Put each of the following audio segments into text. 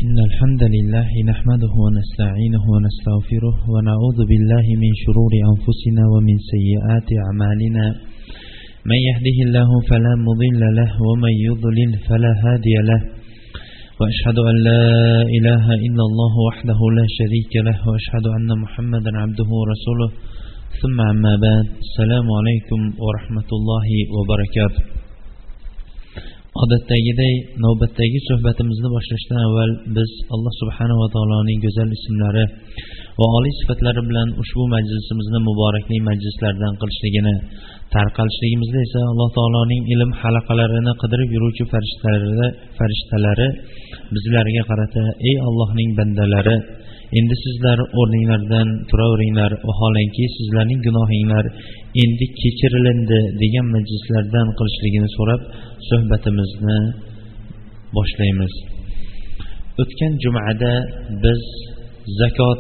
إن الحمد لله نحمده ونستعينه ونستغفره ونعوذ بالله من شرور أنفسنا ومن سيئات أعمالنا من يهده الله فلا مضل له ومن يضلل فلا هادي له وأشهد أن لا إله إلا الله وحده لا شريك له وأشهد أن محمدا عبده ورسوله ثم أما بعد السلام عليكم ورحمة الله وبركاته. Odatdagiday navbatdagi suhbatimizni boshlashdan avval biz Alloh subhanahu va taoloning go'zal ismlari va oliy sifatlari bilan ushbu majlisimizni muborakli majlislardan qilishligini, tarqalishligimizda esa Alloh taoloning ilm halaqalarini qidirib yuruvchi farishtalari bizlarga qarata: ey Allohning bandalari, endi sizlar o'rninglardan turaveringlar, vaholanki sizlarning gunohinglar endi kechirilindi degan majlislardan qilishligini so'rab suhbatimizni boshlaymiz. O'tgan jumada biz zakot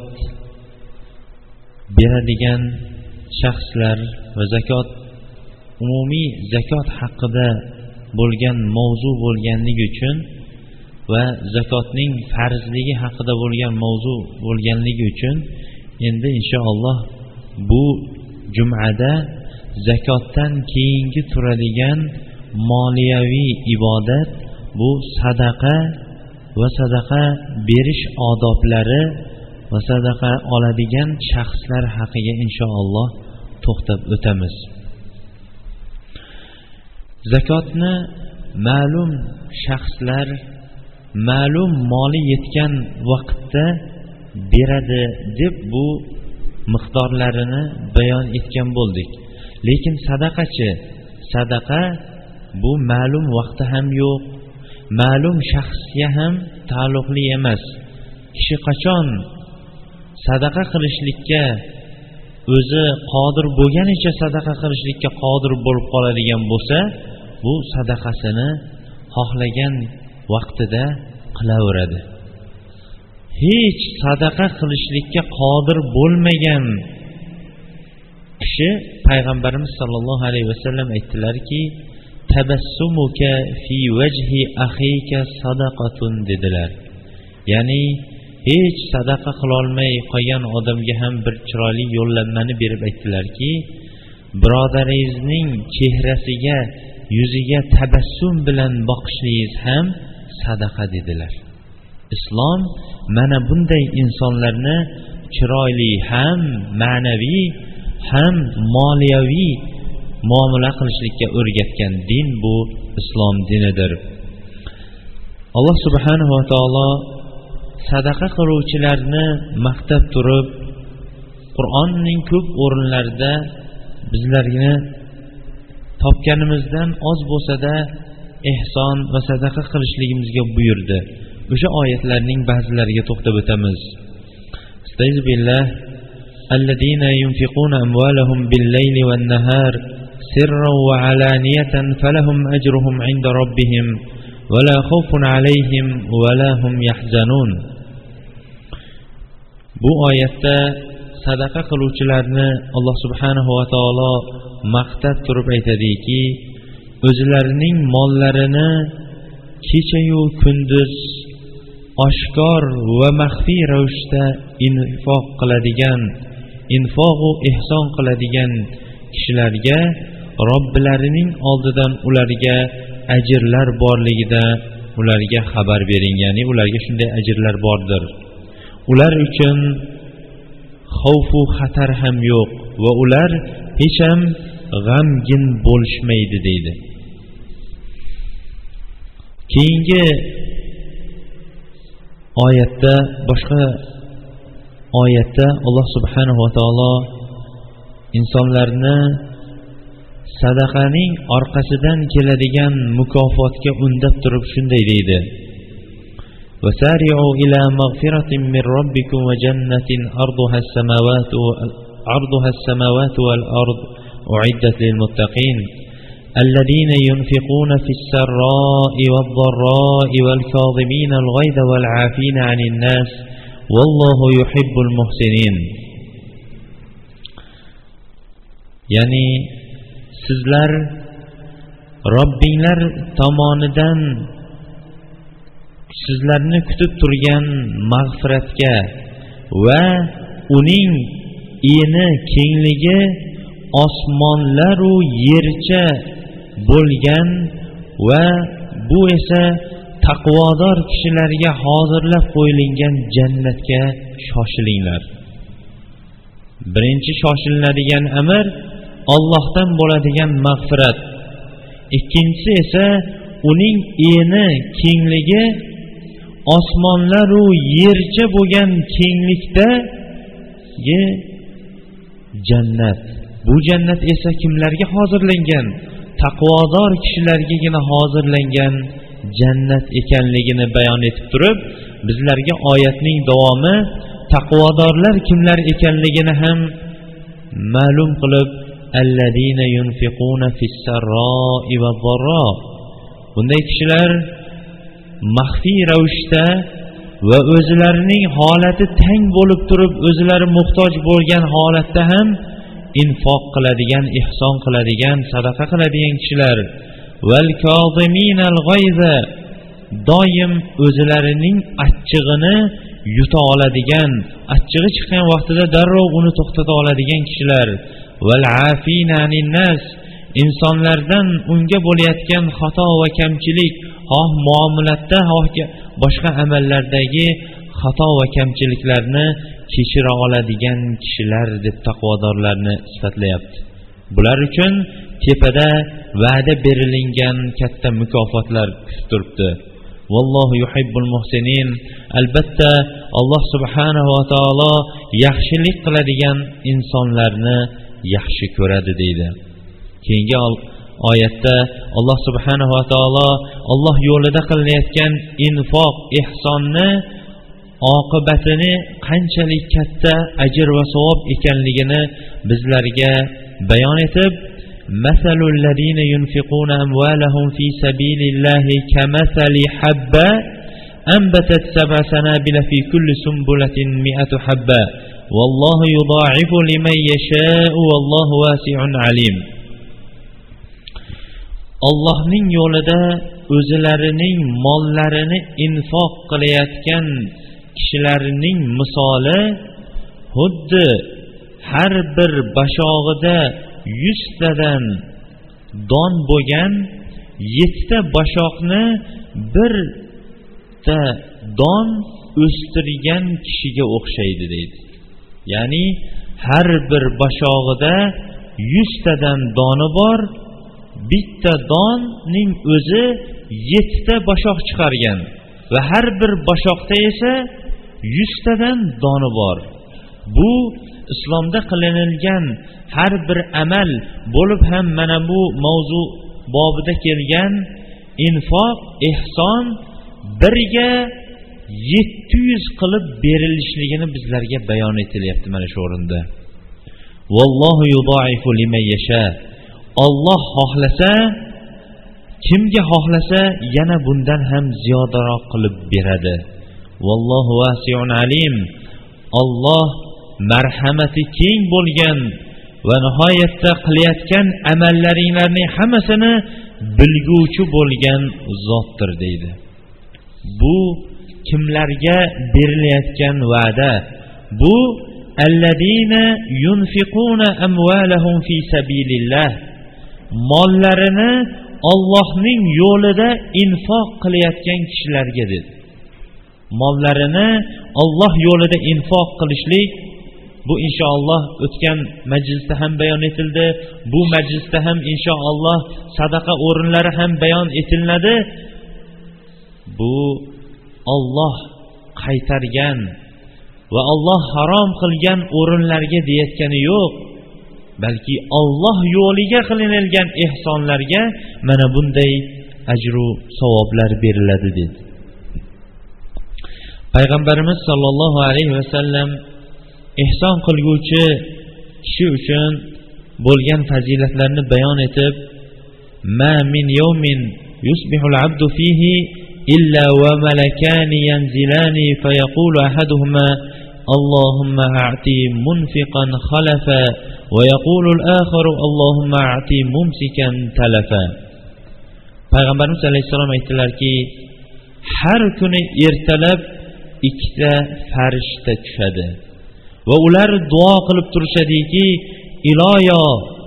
beradigan shaxslar va zakot umumiy zakot haqida bo'lgan mavzu bo'lganligi uchun va zakotning farzligi haqida bo'lgan mavzu bo'lganligi uchun endi inshaalloh bu jumada zakotdan keyingi turadigan moliyaviy ibodat, bu sadaqa va sadaqa berish odoblari va sadaqa oladigan shaxslar haqiga inshaalloh to'xtab o'tamiz. Zakotni ma'lum shaxslar ma'lum moli yetgan vaqtda beradi deb bu miqdorlarini bayon etgan bo'ldik. Lekin sadaqachi, sadaqa bu ma'lum vaqti ham yo'q, ma'lum shaxsga ham taalluqli emas. Kishi qachon sadaqa qilishlikka o'zi qodir bo'lganicha sadaqa qilishlikka qodir bo'lib qoladigan bo'lsa, bu sadaqasini xohlagan vaqtida qilaveradi. Hech sadaqa qilishlikka qodir bo'lmagan kishi, payg'ambarimiz sollallohu alayhi vasallam aytdilarki, tabassumuka fi wajhi akhika sadaqatun dedilar. Ya'ni hech sadaqa qila olmay qolgan odamga ham bir chiroyli yo'llanmani berib aytdilarki, birodaringizning chehrasiga, yuziga tabassum bilan boqishligingiz ham sadaqa dedilar. Islom mana bunday insonlarni chiroyli ham ma'naviy ham moliyaviy muomala qilishlikka o'rgatgan din bu islom dinidir. Alloh subhanahu va taolo sadaqa qiluvchilarni maqtab turib, Qur'onning ko'p o'rinlarida bizlarga topganimizdan oz bo'lsa-da ihson va sadaqa qilishligimizga buyurdi. O'sha oyatlarning ba'zilariga to'xtab o'tamiz. Astagfirullah. Alladina yunfiquna amwalahum bil-layli wan-nahar sirran wa alaniyatan falahum ajruhum 'inda rabbihim wa la khawfun 'alayhim wa la hum yahzanun. Bu oyatda sadaqa qiluvchilarni Alloh subhanahu va taolo maqtab turib aytadiki, o'zlarining mollarini kecha-yu kunduz oshkor va maxfiy ravishda infoq qiladigan, infoq-u ihson qiladigan kishilarga Robbilarining oldidan ularga ajrlar borligida ularga xabar bering. Ya'ni ularga shunday ajrlar bordir. Ular uchun xavfu xatar ham yo'q va ular hech ham g'amgin bo'lishmaydi deydi. Keyingi oyatda, boshqa oyatda Alloh subhanahu va taolo insonlarni sadaqaning orqasidan keladigan mukofotga undab turib shunday deydi: وَسَارِعُوا إِلَى مَغْفِرَةٍ مِّن رَّبِّكُمْ وَجَنَّةٍ عَرْضُهَا السَّمَاوَاتُ وَالْأَرْضُ أُعِدَّتْ لِلْمُتَّقِينَ الَّذِينَ يُنفِقُونَ فِي السَّرَّاءِ وَالضَّرَّاءِ وَالْكَاظِمِينَ الْغَيْظَ وَالْعَافِينَ عَنِ النَّاسِ وَاللَّهُ يُحِبُّ الْمُحْسِنِينَ. Ya'ni sizlar Robbinglar tomonidan sizlarni kutib turgan mag'firatga va uning eni kengligi osmonlaru yercha bo'lgan va bu esa taqvodor kishilarga hozirlab qo'yilgan jannatga shoshilinglar. Birinchi shoshilinadigan amr Allohdan bo'ladigan mag'firat. Ikkinchisi esa uning eni kengligi osmonlaru yercha bo'lgan kenglikdagi jannat. Bu jannat esa kimlarga hozirlangan? Taqvodor kishilargagina hozirlangan jannat ekanligini bayon etib turib, bizlarga oyatning davomi taqvodorlar kimlar ekanligini ham ma'lum qilib, allazina yunfiquna fis-sarra'i va-dharra. Bunday kishilar maxfiy ravishda va o'zlarining holati tang bo'lib turib, o'zlari muhtoj bo'lgan holatda ham infoq qiladigan, ihson qiladigan, sadaqa qiladigan kishilar. Val koziminal g'ayza, doim o'zlarining achchig'ini yuta oladigan, achchig'i chiqqan vaqtida darrov uni to'xtata oladigan kishilar. Val afina anin nas, insonlardan unga bo'layotgan xato va kamchilik, xoh muomalatda, xoh boshqa amallardagi xato va kamchiliklarni kechira oladigan kishilar deb taqvodorlarni sifatlayapti. Bular uchun tepada va'da berilingan katta mukofotlar kutib turibdi. Vallohu yuhibbul muhsinin. Albatta Alloh subhanahu va taolo yaxshilik qiladigan insonlarni yaxshi ko'radi deydi. Keyingi oyatda Alloh subhanahu va taolo Alloh yo'lida qilinayotgan infoq, ihsonni oqibatini qanchalik katta ajr va savob ekanligini bizlarga bayon etib, masalul ladina yunfiquna amwalahum fi sabilillahi kamathali habba anbatat sab'a sanabila fi kulli sunbulatin mi'atu habba wallahu yudha'ifu liman yasha'u wallahu wasi'un alim. Allohning yo'lida o'zlarining mollarini infoq qilayotgan kishilarning misoli xuddi har bir bashog'ida 100 tadan don bo'lgan 7 ta bashoqni bir ta don o'stirgan kishiga o'xshaydi deydi. Ya'ni har bir bashog'ida 100 tadan doni bor, bitta donning o'zi 7 ta bashoq chiqargan va har bir bashoqda esa 100 tadan doni bor. Bu islomda qilinilgan har bir amal bo'lib ham mana bu mavzu bobida kelgan infoq, ihson birga 700 qilib berilishligini bizlarga bayon etilyapti mana shu o'rinda. Vallohu yudha'ifu liman yasha. Alloh xohlasa, kimga xohlasa yana bundan ham ziyodaroq qilib beradi. Vallohu wasi'un alim. Alloh marhamati keng bo'lgan va nihoyatda qilayotgan amallaringlarning hammasini bilguvchi bo'lgan zotdir deydi. Bu kimlarga berilayotgan va'da? Bu alladina yunfiquna amwalahum fi sabilillah, mollarini Allohning yo'lida infoq qilayotgan kishilarga dedi. Mollarini Alloh yo'lida infoq qilishlik, bu inshaalloh o'tgan majlisda ham bayon etildi. Bu majlisda ham inshaalloh sadaqa o'rinlari ham bayon etiladi. Bu Alloh qaytargan va Alloh harom qilgan o'rinlarga deyotgani yo'q, balki Alloh yo'liga qilinilgan ihsonlarga mana bunday ajru savoblar beriladi dedi. Payg'ambarimiz sollallohu alayhi vasallam ihson qilguvchi kishi uchun bo'lgan fazilatlarni bayon etib, ma min yawmin yusbihul abdu fihi illa wa malakani yanzilani fayaqulu ahaduhuma Allahumma a'ti munfiqan khalafa wa yaqulu al-akharu Allahumma a'ti mumsikan talafa. Payg'ambarimiz alayhisalom aytdilarki, har kuni ertalab ikkita farishta tushadi va ular duo qilib turishadiki, iloyo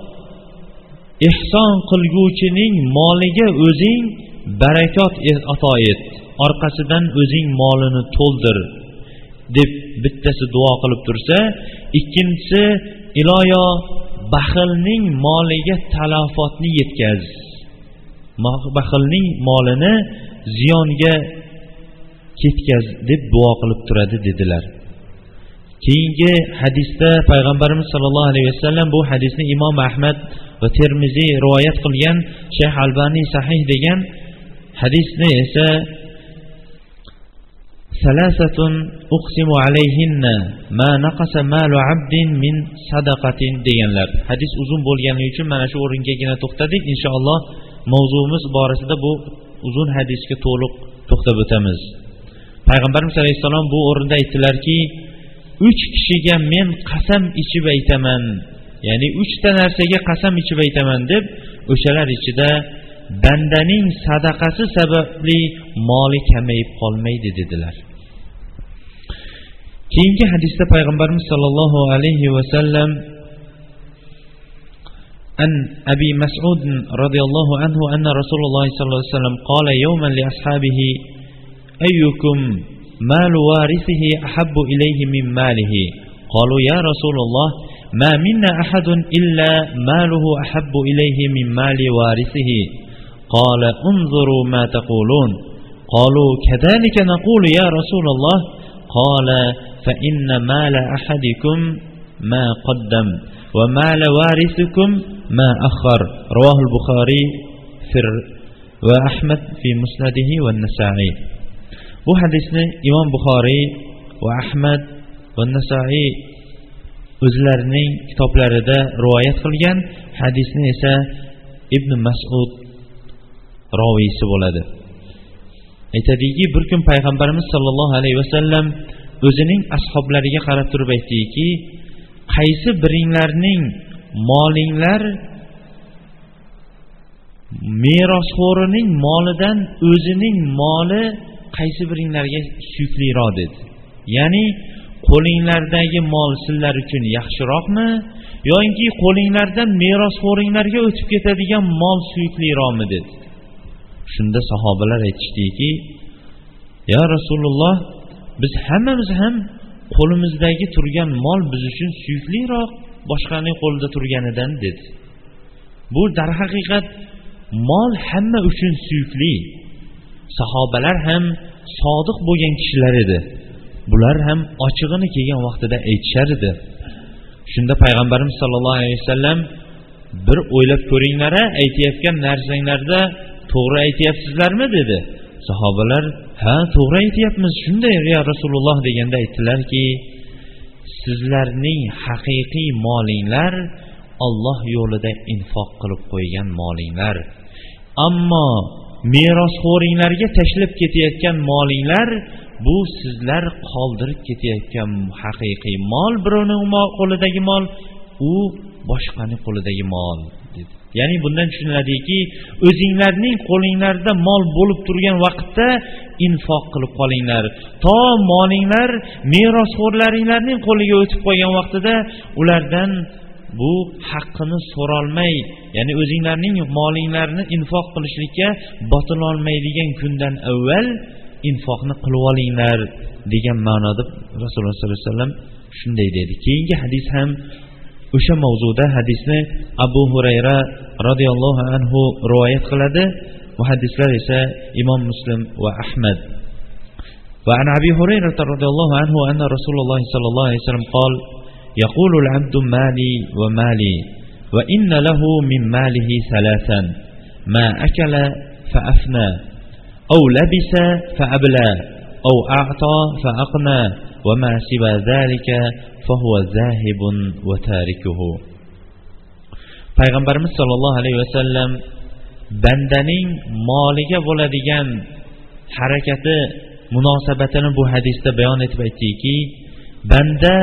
ihson qilguvchining moliga o'zing barakot ato et, orqasidan o'zing molini to'ldir deb bittasi duo qilib tursa, ikkinchisi iloyo baxilning moliga talafotni yetkaz, baxilning molini ziyonga ketkaz deb duo qilib turadi dedilar. Keyingi hadisda payg'ambarimiz sollallohu alayhi vasallam, bu hadisni Imom Ahmad va Termiziy rivoyat qilgan, Shayx Albani sahih degan hadisni esa salasatun uqsimu alayhinna ma naqasa malu abdin min sadaqatin deganlar. Hadis uzun bo'lganligi uchun mana shu o'ringagina to'xtadik. Inshaalloh mavzuimiz borasida bu uzun hadisga to'liq to'xtab o'tamiz. Payg'ambarimiz alayhisalom bu o'rinda aytdilarki, 3 kishiga men qasam ichib aytaman, ya'ni 3 ta narsaga qasam ichib aytaman deb, o'shalar ichida bandaning sadaqasi sababli moli kamayib qolmaydi dedilar. Keyingi hadisda payg'ambarimiz sollallohu alayhi vasallam an Abi Mas'ud radhiyallohu anhu anna Rasululloh sallallohu alayhi vasallam qala yawman li ashabihi ayyukum malu warithihi ahabbu ilayhi min malihi qalu ya Rasulullah ma minna ahadun illa maluhu ahabbu ilayhi min mali warithihi qala unzuru ma taqulun qalu kadhalika naqulu ya Rasulullah qala fa inna mala ahadikum ma qaddam wa mala warithikum ma akhar rawahu al-Bukhari va Ahmad fi musnadihi va Nasa'i. Bu hadisni Imom Buxoriy va Ahmad va Nasa'i o'zlarining kitoblarida rivoyat qilgan. Hadisni esa Ibn Mas'ud roviysi bo'ladi. Aytadiki, bir kun payg'ambarimiz sollallohu alayhi vasallam o'zining ashablariga qarab turib aytdiki, qaysi biringlarning molinglar merosxo'rining molidan o'zining moli qaysi biringlarga suyukliroq dedi. Ya'ni qo'linglardagi mol sizlar uchun yaxshiroqmi yoki qo'linglardan merosxo'ringlarga o'tib ketadigan mol suyukliroqmi dedi. Shunda sahobalar aytishdiki, ya Rasululloh, biz hammamiz ham qo'limizdagi turgan mol biz uchun suyukliroq boshqaning qo'lida turganidan dedi. Bu darhaqiqat mol hamma uchun suyukli. Sahobalar ham sodiq bo'lgan kishilar edi. Bular ham ochig'ini kelgan vaqtida aytishar edi. Shunda payg'ambarimiz sollallohu alayhi vasallam, bir o'ylab ko'ringlar, aytayotgan narsanglarda to'g'ri aytayapsizlarmi dedi. Sahobalar, ha, to'g'ri aytayapmiz, shunday ya Rasululloh deganda aytdilarki, sizlarning haqiqiy molinglar Alloh yo'lida infoq qilib qo'ygan molinglar. Ammo merosxo'ringlarga tashlab ketayotgan molinglar, bu sizlar qoldirib ketayotgan haqiqiy mol, birovning qo'lidagi mol, u boshqaning qo'lidagi mol dedi. Ya'ni bundan tushuniladiki, o'zinglarning qo'linglarda mol bo'lib turgan vaqtda infoq qilib qolinglar. To molinglar merosxo'rlaringlarning qo'liga o'tib qolgan vaqtida ulardan bu haqqini so'rolmay, ya'ni o'zinglarning molinglarni infoq qilishlikka botilolmaydigan kundan avval infoqni qilib olinglar degan ma'noda Rasululloh sollallohu alayhi vasallam shunday dedi. Keyingi hadis ham o'sha mavzuda. Hadisni Abu Hurayra radhiyallohu anhu rivoyat qiladi. Bu hadislar esa Imom Muslim va Ahmad. Va an Abi Hurayra radhiyallohu anhu anna Rasululloh sollallohu alayhi vasallam qol يقول العبد مالي ومالي وإن له من ماله ثلاثا ما أكل فأفنى أو لبس فأبلى أو أعطى فأقنى وما سوى ذلك فهو ذاهب وتاركه. Payg'ambarimiz sollallohu alayhi vasallam bandaning moliga bo'ladigan harakati munosabatini bu hadisda bayon etib aytdiki, banda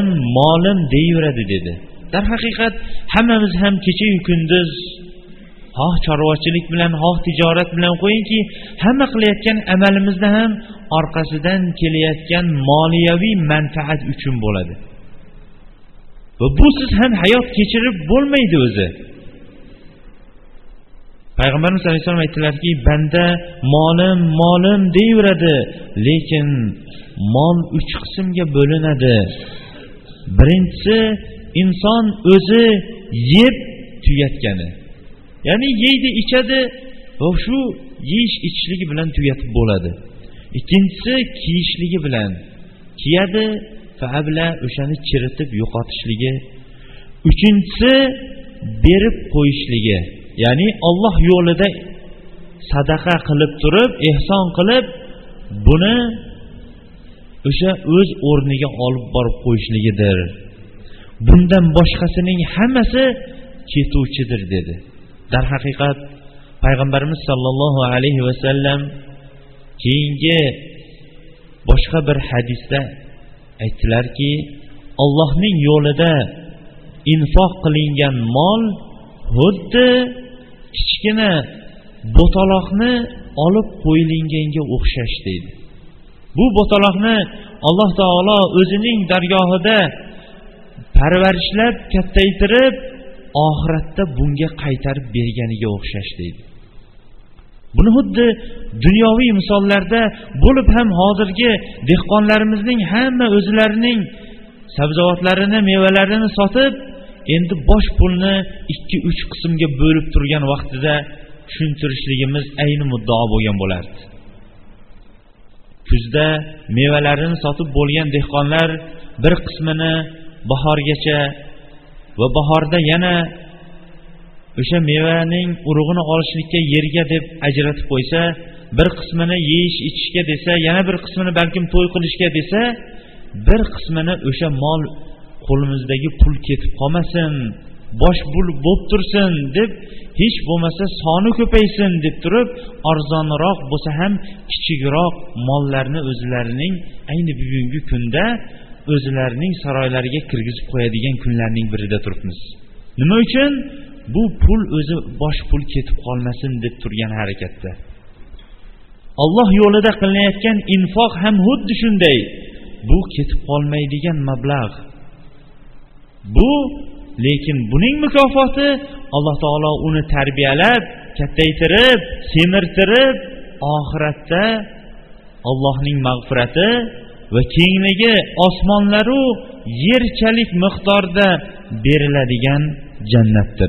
molim deyaveradi dedi. Darhaqiqat hammamiz ham kecha-yu kunduz xoh chorvachilik bilan, xoh tijorat bilan qo'yingki, hamma qilayotgan amalimizda ham orqasidan kelayotgan moliyaviy manfaat uchun bo'ladi. Va busiz ham hayot kechirib bo'lmaydi o'zi. Payg'ambarimiz sollallohu alayhi vasallam aytdilarki, banda molim deyveradi, lekin mol 3 qismga bo'linadi. Birinchisi inson o'zi yeb tugatgani. Ya'ni yeydi, ichadi va shu yeyish ichishligi bilan tugatib bo'ladi. Ikkinchisi kiyishligi bilan kiyadi, fa'abla o'shani chiritib yo'qotishligi. Uchinchisi berib qo'yishligi. Ya'ni Alloh yo'lida sadaqa qilib turib, ehson qilib, buni o'sha o'z o'rniga olib borib qo'yishligidir. Bundan boshqasining hammasi ketuvchidir dedi. Dar haqiqat payg'ambarimiz sollallohu alayhi va sallam keyingi boshqa bir hadisda aytdilarki, Allohning yo'lida infoq qilingan mol xuddi kichkina botaloqni olib qo'yilganga o'xshash deydi. Bu botaloqni Alloh taolo o'zining dargohida parvarishlab, kattaytirib, oxiratda bunga qaytarib berganiga o'xshash deydi. Buni xuddi dunyoviy misollarda bo'lib ham hozirgi dehqonlarimizning hamma o'zlarining sabzavotlarini, mevalarini sotib, endi bosh pulni 2-3 qismga bo'lib turgan vaqtida tushuntirishligimiz ayni muddao bo'lgan bo'lardi. Kuzda mevalarini sotib bo'lgan dehqonlar bir qismini bahorgacha va bahorda yana o'sha mevaning urug'ini olishlikka yerga deb ajratib qo'ysa, bir qismini yeyish ichishga desa, yana bir qismini balkim to'y qilishga desa, bir qismini o'sha mol qo'limizdagi pul ketib qolmasin, bosh bo'lib tursin deb, hech bo'lmasa soni ko'paysin deb turib, arzonroq bo'lsa ham kichikroq mollarni o'zlarining ayni bugungi kunda o'zlarining saroylariga kirgizib qo'yadigan kunlarning birida turibmiz. Nima uchun? Bu pul o'zi bosh pul ketib qolmasin deb turgan harakatda. Alloh yo'lida qilinayotgan infoq ham xuddi shunday. Bu ketib qolmaydigan mablag'. Bu lekin buning mukofoti Alloh taolo uni tarbiyalab, kattaytirib, semirtirib, oxiratda Allohning mag'firati va kengligi osmonlar u yerchalik miqdorda beriladigan jannatdir.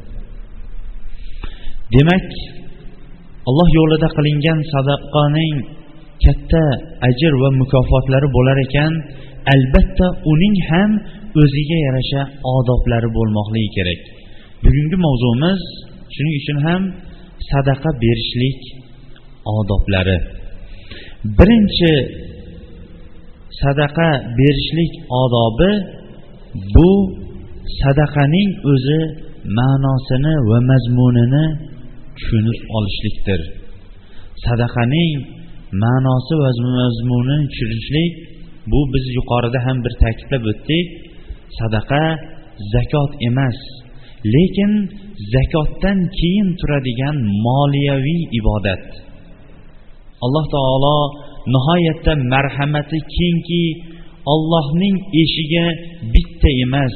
Demak, Alloh yo'lida qilingan sadaqaning katta ajr va mukofotlari bo'lar ekan, albatta uning ham o'ziga yarasha odoblari bo'lmoqligi kerak. Bugungi mavzuimiz shuning uchun ham sadaqa berishlik odoblari. Birinchi sadaqa berishlik odobi bu sadaqaning o'zi ma'nosini va mazmunini tushunib olishlikdir. Sadaqaning ma'nosi va mazmunini tushunishlik, bu biz yuqorida ham bir ta'kidlab o'tdik. Sadaqa zakot emas, lekin zakotdan keyin turadigan moliyaviy ibodat. Alloh taolo nihoyatda marhamati kengki, Allohning eshigi bitta emas.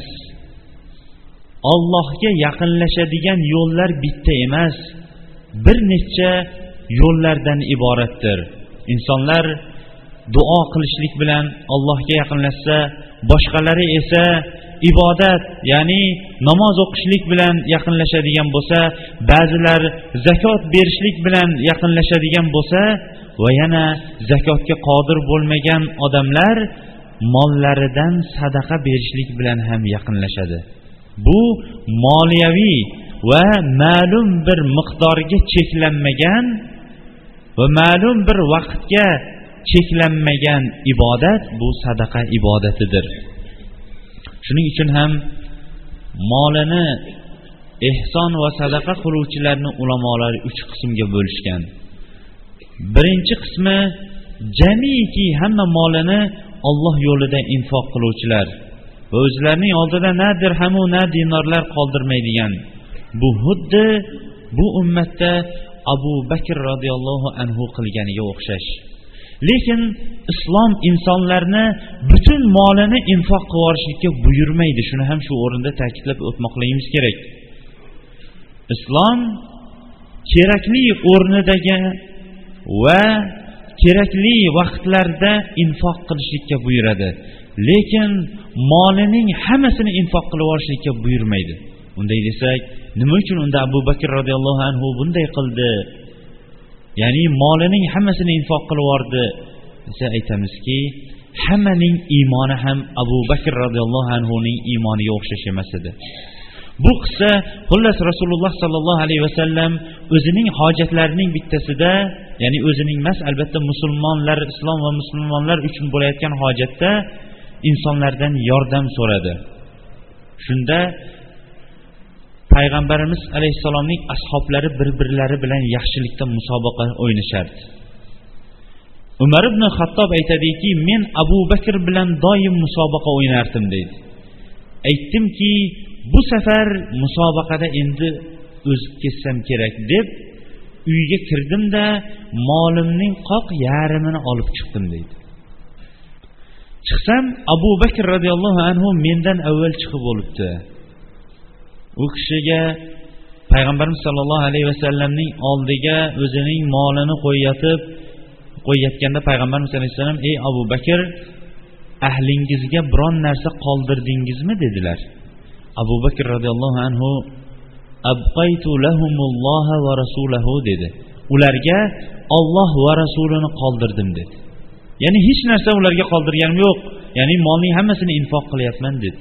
Allohga yaqinlashadigan yo'llar bitta emas, bir necha yo'llardan iboratdir. Insonlar duo qilishlik bilan Allohga yaqinlashsa, boshqalari esa ibodat, ya'ni namoz o'qishlik bilan yaqinlashadigan bo'lsa, ba'zilar zakot berishlik bilan yaqinlashadigan bo'lsa, va yana zakotga qodir bo'lmagan odamlar mollaridan sadaqa berishlik bilan ham yaqinlashadi. Bu moliyaviy va ma'lum bir miqdorga cheklanmagan va ma'lum bir vaqtga cheklanmagan ibodat, bu sadaqa ibodatidir. Shuning uchun ham molini ehson va sadaqa qiluvchilarni ulamolar 3 qismga bo'lishgan. Birinchi qismi jamiki hamma molini Alloh yo'lida infoq qiluvchilar va o'zlarining oldida na dirhamu na dinorlar qoldirmaydigan. Bu xuddi bu ummatda Abu Bakr radhiyallohu anhu qilganiga o'xshash. Lekin islom insonlarni butun molini infoq qilib yuborishga buyurmaydi. Shuni ham shu o'rinda ta'kidlab o'tmoqligimiz kerak. Islom kerakli o'rnidagi va kerakli vaqtlarda infoq qilishga buyuradi. Lekin molining hammasini infoq qilib yuborishga buyurmaydi. Unday desak, nima uchun unda Abu Bakr radhiyallohu anhu bunday qildi? Ya'ni molining hammasini infoq qilib yubordi desa aytamizki, hammaning iymoni ham Abu Bakr radhiyallohu anhuning iymoniga o'xshash emas edi. Bu qissa xullas Rasululloh sallallohu alayhi vasallam o'zining hojatlarining bittasida, ya'ni o'zining emas, albatta musulmonlar, islom va musulmonlar uchun bo'layotgan hojatda insonlardan yordam so'radi. Shunda Payg'ambarimiz alayhissalomning ashablari bir-birlari bilan yaxshilikda musobaqa o'ynashardi. Umar ibn Xattob aytadiki, men Abu Bakr bilan doim musobaqa o'ynardim deydi. Aytdimki, bu safar musobaqada endi o'zib ketsam kerak deb uyga kirdimda molimning qoq yarmini olib chiqdim deydi. Chiqsam Abu Bakr radhiyallohu anhu mendan avval chiqib bo'libdi. U kishiga Payg'ambarimiz sollallohu alayhi vasallamning oldiga o'zining molini qo'yayotganda Payg'ambarimiz alayhi vasallam, ey Abu Bakr, ahlingizga biron narsa qoldirdingizmi dedilar. Abu Bakr radhiyallohu anhu abqaytu lahumulloha va rasulahu dedi. Ularga Alloh va rasulini qoldirdim dedi. Ya'ni hech narsa ularga qoldirganim yo'q. Ya'ni molning hammasini infoq qilyapman dedi.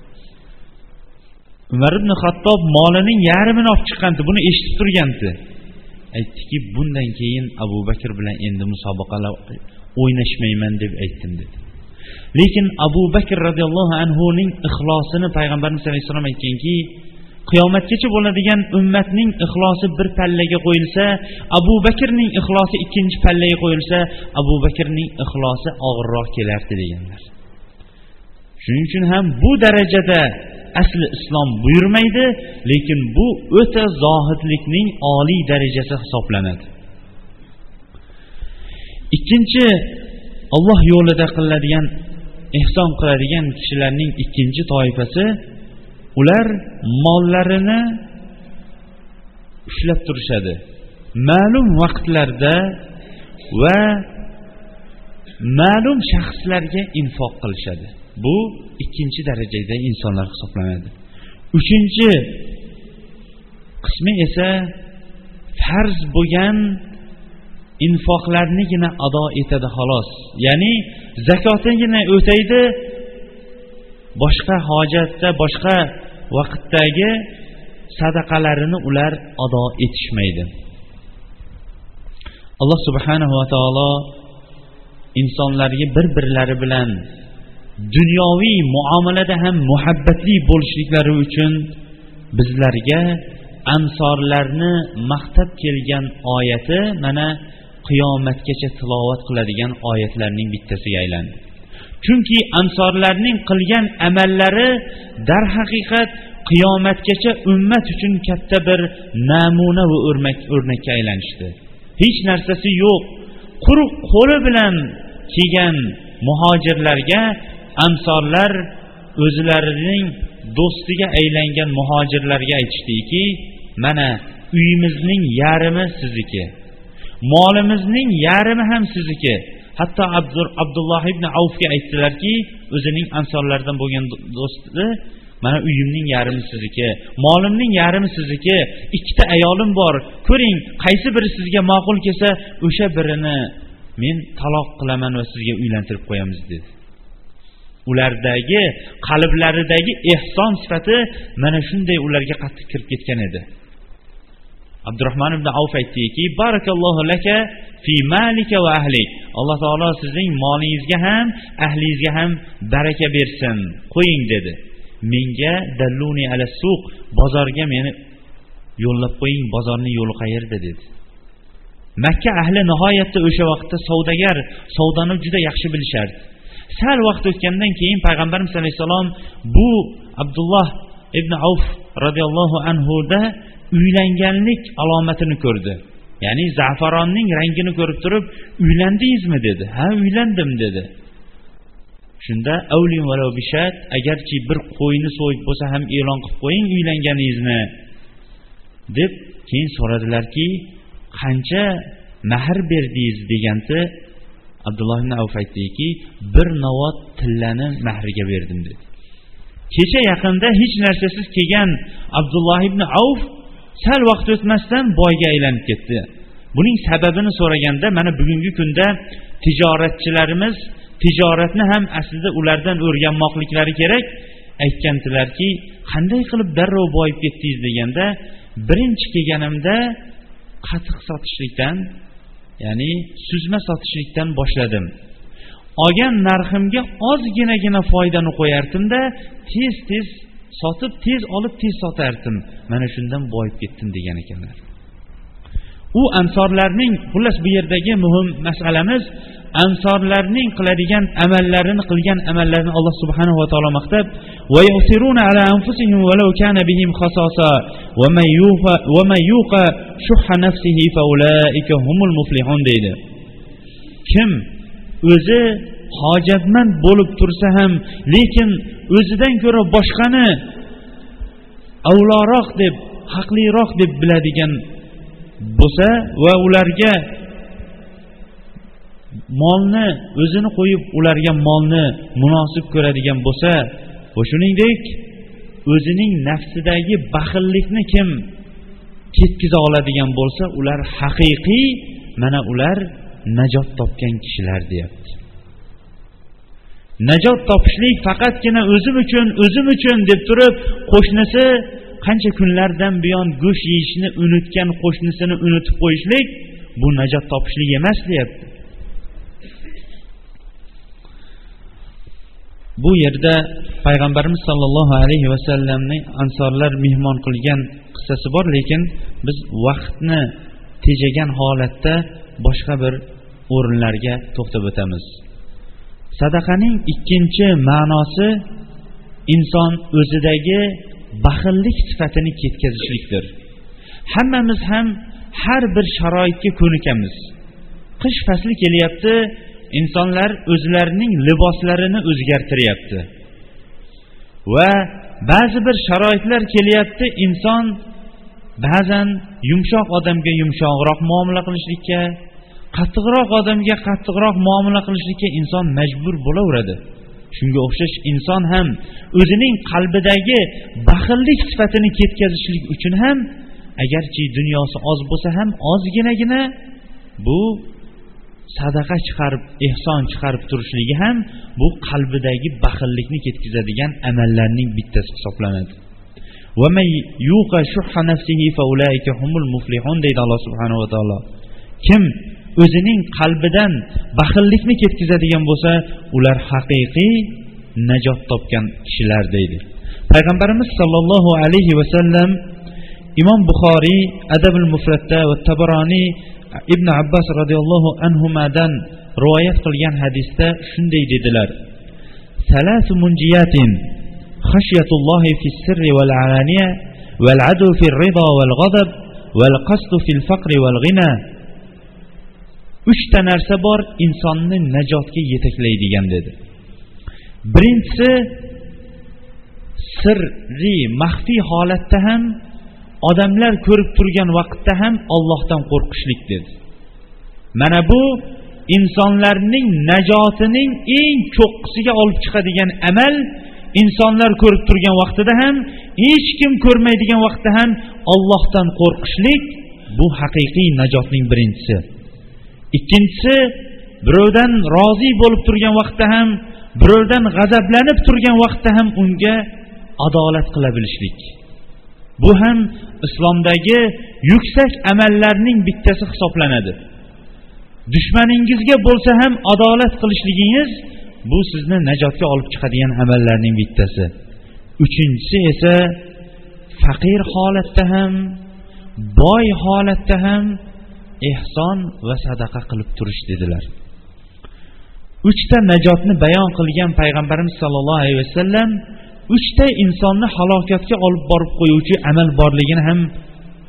Umar ibn Xattob molining yarmini olib chiqqandi, buni eshitib turgandi. Aytdiki, bundan keyin Abu Bakr bilan endi musobaqalar o'ynashmayman deb aytdim dedi. Lekin Abu Bakr radhiyallohu anhu ning ixlosini Payg'ambarimiz sollallohu alayhi vasallam aytganki, qiyomatgacha bo'ladigan ummatning ixlosi bir pallaga qo'yilsa, Abu Bakrning ixlosi ikkinchi pallaga qo'yilsa, Abu Bakrning ixlosi og'irroq kelardi deganlar. Shuning uchun ham bu darajada asli islom buyurmaydi, lekin bu o'ta zohidlikning oliy darajasi hisoblanadi. Ikkinchi, Alloh yo'lida qiladigan, ihson qiladigan kishilarning ikkinchi toifasi, ular mollarini ushlab turishadi. Ma'lum vaqtlarda va ma'lum shaxslarga infoq qilishadi. Bu ikkinchi darajada insonlar hisoblanadi. Uchinchi qismi esa farz bo'lgan infoqlarnigina ado etadi xolos. Ya'ni zakotingina o'taydi, boshqa hojatda, boshqa vaqtdagi sadaqalarini ular ado etishmaydi. Alloh subhanahu va taolo insonlarga bir-birlari bilan dunyoviy muomalada ham muhabbatli bo'lishliklari uchun bizlarga ansorlarni maqtab kelgan oyati mana qiyomatgacha tilovat qiladigan oyatlarning bittasiga aylandi. Chunki ansorlarning qilgan amallari dar haqiqat qiyomatgacha ummat uchun katta bir namuna va o'rnakka aylanishdi. Hech narsasi yo'q, quruq qo'li bilan kelgan muhojirlarga ansorlar o'zlarining do'stiga aylangan muhojirlarga aytishdiki, mana uyimizning yarmi sizniki, molimizning yarmi ham sizniki. Hatto Abdulloh ibn Avfga aytdilarki, o'zining ansorlardan bo'lgan do'sti, mana uyimning yarmi sizniki, molimning yarmi sizniki, ikkita ayolim bor, ko'ring, qaysi biri sizga ma'qul kelsa, o'sha birini men taloq qilaman va sizga uylantirib qo'yamiz dedi. Ulardagi qalblaridagi ihson sifati mana shunday ularga qattiq kirib ketgan edi. Abdurrahmon ibn Avf aytdiki, barakallohu laka fi malika va ahlik. Alloh taolo sizning molingizga ham, ahlingizga ham baraka bersin. Qo'ying dedi. Menga dalluni ala suq, bozorga meni yo'llab qo'ying, bozorning yo'li qayerda dedi. Makka ahli nihoyatda o'sha vaqtda savdogar, savdoni juda yaxshi bilishardi. Sal vaqt o'tgandan keyin Payg'ambarimiz sollallohu alayhi vasallam bu Abdulloh ibn Avf radhiyallohu anhu da uylanganlik alomatini ko'rdi. Ya'ni za'faronning rangini ko'rib turib, "Uylandingizmi?" dedi. "Ha, uylandim" dedi. Shunda "Avlin valau bishat", agarchi bir qo'yni so'yib bo'lsa ham e'lon qilib qo'ying uylanganingizni deb keyin so'radilarki, "Qancha mahr berdingiz?" deganda Abdulloh ibn Avf aytdiki, "Bir navot tillani mahriga berdim" dedi. Kecha yaqinda hech narsasiz kelgan Abdulloh ibn Avf sal vaqt o'tmasdan boyga aylanib ketdi. Buning sababini so'raganda, mana bugungi kunda tijoratchilarimiz tijoratni ham aslida ulardan o'rganmoqliklari kerak. Aytgandilarki, "Qanday qilib darrov boyib ketdingiz?" deganda, "Birinchi kelganimda qatiq sotishlikdan, ya'ni suzma sotishlikdan boshladim. Olgan narximga ozginagina foydani qo'yardim-da, tez sotib, tez olib, tez sotardim. Mana shundan boyib ketdim" degan ekanlar. U ansorlarning, xullas bu yerdagi muhim masalamiz, ansorlarning qiladigan amallarini, qilgan amallarini Alloh subhanahu va taolo maqtab, "Va yusiruna ala anfusihim walau kana bihim khasasa wa may yuqa shuhha nafsihi fa ulaika humul muflihun" deydi. Kim o'zi hojatmand bo'lib tursa ham, lekin o'zidan ko'ra boshqani avloroq deb, haqliroq deb biladigan bo'lsa va ularga molni o'zini qo'yib ularga molni munosib ko'radigan bo'lsa, va shuningdek o'zining nafsidagi baxillikni kim ketkiza oladigan bo'lsa, ular haqiqiy, mana ular najot topgan kishilar deyapti. Najot topishlik faqatgina o'zim uchun deb turib, qo'shnisi qancha kunlardan buyon go'sht yeyishni unutgan qo'shnisini unutib qo'yishlik, bu najot topishlik emas deyapti. Bu yerda payg'ambarimiz sollallohu alayhi vasallamning ansorlar mehmon qilgan qissasi bor, lekin biz vaqtni tejagan holatda boshqa bir o'rinlarga to'xtab o'tamiz. Sadaqaning ikkinchi ma'nosi inson o'zidagi baxillik sifatini ketkazishlikdir. Hammamiz ham har bir sharoitga ko'nikamiz. Qish fasli kelyapti, insonlar o'zlarining liboslarini o'zgartiryapti. Va ba'zi bir sharoitlar kelyapti, inson ba'zan yumshoq odamga yumshoqroq muomala qilishlikka, qattiqroq odamga qattiqroq muomala qilishlikka inson majbur bo'laveradi. Shunga o'xshash inson ham o'zining qalbidagi baxillik sifatini ketkazishlik uchun ham, agarchi dunyosi oz bo'lsa ham ozginagina bu sadaqa chiqarib, ehson chiqarib turishligi ham bu qalbidagi baxillikni ketkazadigan amallarning bittasi hisoblanadi. Va may yuqa shuhha nafsihi fa ulaika humul muflihun deydi Alloh subhanahu va taolo. Kim o'zining qalbidan baxillikni ketkazadigan bo'lsa, ular haqiqiy najot topgan kishilar deydi. Payg'ambarimiz sollallohu alayhi va sallam Imom Buxoriy Adabul Mufradda va Tabaroniy Ibn Abbas radhiyallohu anhumadan rivoyat qilgan hadisda shunday dedilar: "Salasu munjiyatin khashyatullohi fis sirri wal alaniya wal adu fil rida wal ghadab wal qasdu fil faqri wal ghina." Uchta narsa bor insonni najotga yetaklaydigan dedi. Birinchisi sirri, maxfiy holatda ham, odamlar ko'rib turgan vaqtda ham Allohdan qo'rqishlik dedi. Mana bu insonlarning najotining eng cho'qqisiga olib chiqadigan amal. Insonlar ko'rib turgan vaqtida ham, hech kim ko'rmaydigan vaqtda ham Allohdan qo'rqishlik, bu haqiqiy najotning birinchisi. Ikkinchisi, birovdan rozi bo'lib turgan vaqtda ham, birovdan g'azablanib turgan vaqtda ham unga adolat qila bilishlik. Bu ham islomdagi yuksak amallarning bittasi hisoblanadi. Dushmaningizga bo'lsa ham adolat qilishligingiz, bu sizni najotga olib chiqadigan amallarning bittasi. Uchinchisi esa faqir holatda ham, boy holatda ham ehson va sadaqa qilib turish dedilar. Uchta najotni bayon qilgan payg'ambarimiz sollallohu alayhi vasallam uchta insonni halokatga olib borib qo'yuvchi amal borligini ham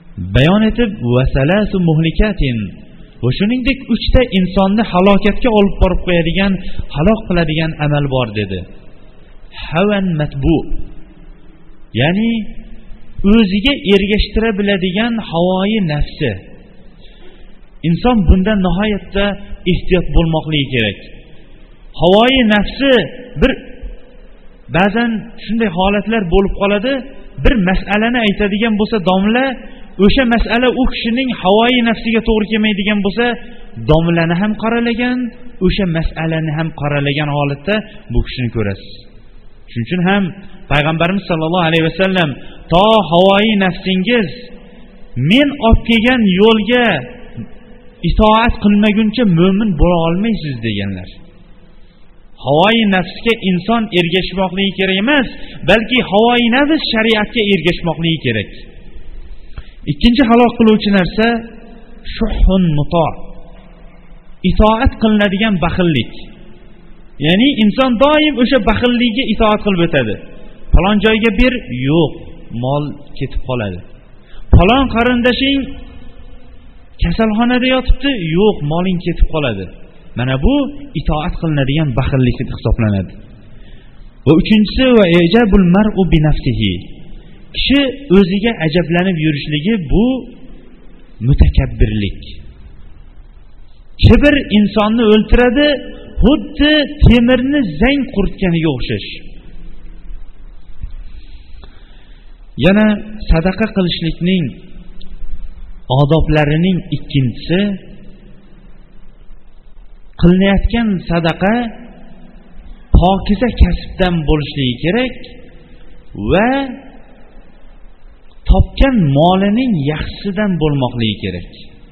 bayon etib, va salasu muhlikatin, va shuningdek 3 ta insonni halokatga olib borib qo'yadigan, halok qiladigan amal bor dedi. Havan matbu, ya'ni o'ziga ergashtira biladigan havoyi nafsi. Inson bundan nihoyatda ehtiyot bo'lmoqligi kerak. Havoyi nafsi bir ba'zan shunday holatlar bo'lib qoladi, bir mas'alani aytadigan bo'lsa domla, o'sha mas'ala u kishining havoyi nafsiga to'g'ri kelmaydigan bo'lsa, domlani ham qaralagan, o'sha mas'alani ham qaralagan holatda bu kishini ko'rasiz. Shuning uchun ham payg'ambarimiz sollallohu alayhi vasallam to havoyi nafsingiz men olib kelgan yo'lga itoat qilmaguncha mo'min bo'la olmaysiz deganlar. Havoyi nafsga inson ergashmoqligi kerak emas, balki havoyi nafs shariatga ergashmoqligi kerak. Ikkinchi halok qiluvchi narsa shuhun muto, itoat qilinadigan baxillik. Ya'ni inson doim o'sha baxilligiga itoat qilib o'tadi. Falon joyga ber, yo'q, mol ketib qoladi. Falon qarindashing kasalxonada yotibdi, yo'q, moling ketib qoladi. Mana bu itoat qilinadigan baxillik hisoblanadi. Va uchinchisi va ijabul mar'u bi nafsihi. Kishi o'ziga ajablanib yurishligi bu mutakabbirlik. Kibr insonni o'ltiradi, xuddi temirni zang quritganiga o'xshash. Yana sadaqa qilishlikning odoblarining ikkinchisi, qilinayotgan sadaqa pokiza kasbdan bo'lishligi kerak va topgan molining yaxshisidan bo'lmoqligi kerak.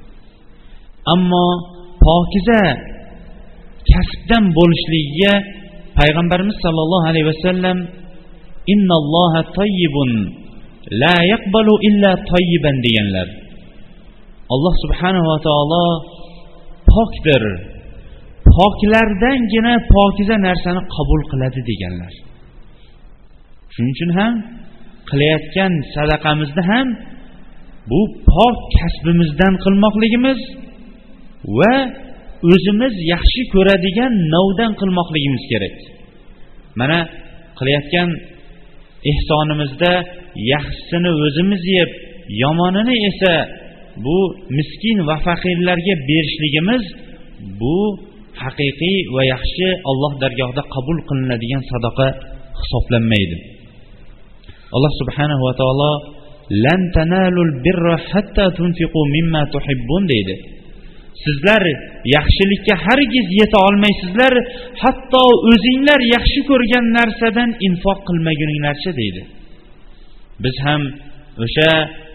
Ammo pokiza kasbdan bo'lishligiga payg'ambarimiz sollallohu alayhi vasallam innalloha tayyibun la yaqbalu illa tayyiban deganlar. Alloh subhanahu va taolo pokdir, poklardangina pokiza narsani qabul qiladi deganlar. Shuning uchun ham qilayotgan sadaqamizni ham bu pok kasbimizdan qilmoqligimiz va o'zimiz yaxshi ko'radigan navdan qilmoqligimiz kerak. Mana qilayotgan ihsonimizda yaxshisini o'zimiz yeb, yomonini esa bu miskin va faqirlarga berishligimiz bu haqiqiy va yaxshi Alloh dargohida qabul qilinadigan sadaqa hisoblanmaydi. Alloh subhanahu va taolo lan tanalul birra hatta tunfiqu mimma tuhibbun deydi. Sizlar yaxshilikka hargiz yeta olmaysizlar, hatto o'zinglar yaxshi ko'rgan narsadan infoq qilmaguninglarcha deydi. Biz ham o'sha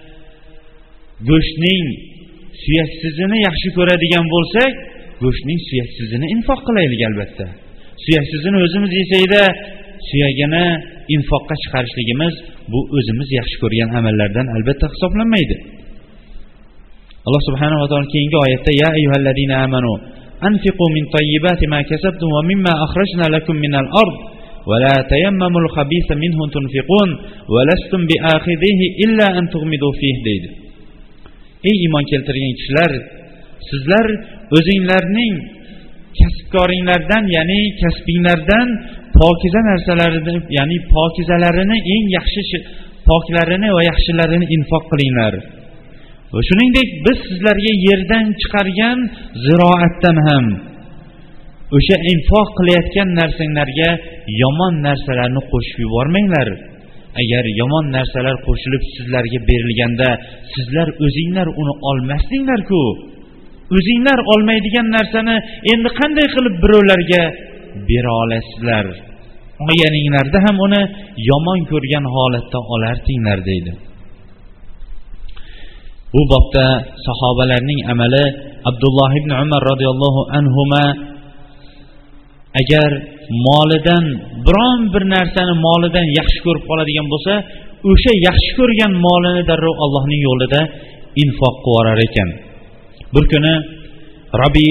go'shtning suyaksizini yaxshi ko'radigan bo'lsak, go'shtning suyaksizini infoq qilaylik albatta. Suyaksizini o'zimiz yesayda, suyagini infoqqa chiqarishligimiz bu o'zimiz yaxshi ko'rgan amallardan albatta hisoblanmaydi. Alloh subhanahu va taolo keyingi oyatda ya ayyuhallazina amanu anfiqu min tayyibati ma kasabtum va mimma akhrajna lakum minal ard va la tayammamul khabisa minhu tunfiqun va lastum bi'akhidhihi illa an tughmidu fihi deydi. Ey iymon keltirgan kishilar, sizlar o'zingizlarning kasbkoringlardan, ya'ni kasbinglardan pokiza narsalarni, ya'ni pokizalarini, eng yaxshi poklarini va yaxshilarini infoq qilinglar. Va shuningdek biz sizlarga yerdan chiqargan ziroatdan ham o'sha infoq qilayotgan narsanglarga yomon narsalarni qo'shib yubormanglar. Agar yomon narsalar qo'shilib sizlarga berilganda sizlar o'zinglar uni olmasdinglar-ku. O'zinglar olmaydigan narsani endi qanday qilib birovlarga bera olasizlar? Olganinglarda ham uni yomon ko'rgan holatda olardinglar deydi. Bu bobda sahobalarning amali Abdulloh ibn Umar radhiyallohu anhuma agar molidan biron bir narsani molidan yaxshi ko'rib qoladigan bo'lsa, o'sha yaxshi ko'rgan molini darrov Allohning yo'lida infoq qilar ekan. Bir kuni Rabi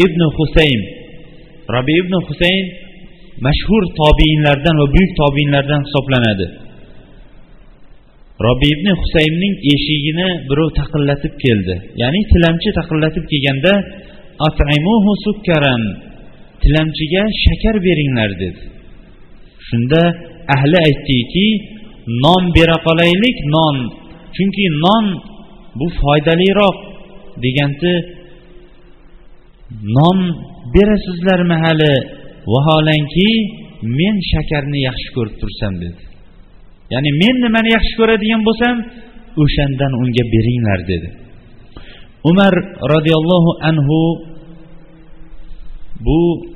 ibn Husayn mashhur tobiinlardan va buyuk tobiinlardan hisoblanadi. Robi ibn Husaymning eshigini birov taqillatib keldi. Ya'ni tilamchi taqillatib kelganda at'imuhu sukkaran, tilamchiga shakar beringlar dedi. Shunda ahli aytdiki, non bera qolaylik, non. Chunki non bu foydaliroq deganda non berasizlarmi hali? Vaholanki men shakarni yaxshi ko'rib tursam dedi. Ya'ni men nimani yaxshi ko'radigan bo'lsam, o'shandan unga beringlar dedi. Umar radhiyallohu anhu bu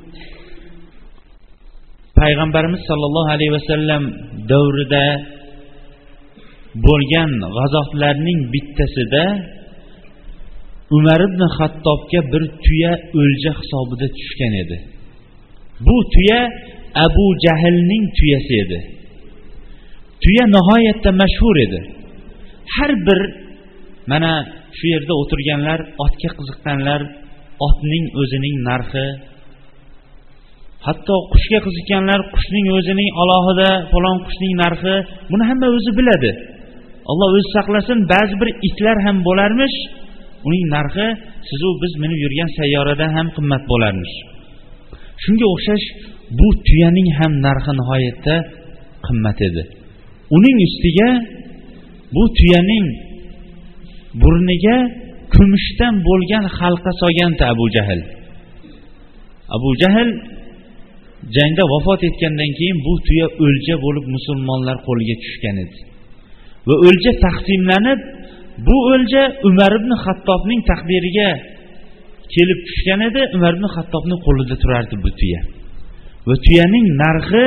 payg'ambarimiz sollallohu alayhi vasallam davrida bo'lgan g'azotlarning bittasida Umar ibn Xattobga bir tuya o'lja hisobida tushgan edi. Bu tuya Abu Jahlning tuyasi edi. Tuya nihoyatda mashhur edi. Har bir mana shu yerda o'tirganlar, otga qiziqqanlar, otning o'zining narxi, hatto qushga qiziqqanlar, qushning o'zining alohida falon qushning narxi, buni hamma o'zi biladi. Alloh o'zi saqlasin, ba'zi bir itlar ham bo'larmish, uning narxi sizu biz minib yurgan sayyoradan ham qimmat bo'larmish. Shunga o'xshash bu tuyaning ham narxi nihoyatda qimmat edi. Uning ustiga bu tuyaning burniga kumushdan bo'lgan halqa solgandi Abu Jahl. Abu Jahl jangda vafot etgandan keyin bu tuya o'lja bo'lib musulmonlar qo'liga tushgan edi. Va o'lja taqsimlanib, bu o'lja Umar ibn Xattobning taqdiriga kelib tushgan edi. Umar ibn Xattobning qo'lida turardi bu tuya. Va tuyaning narxi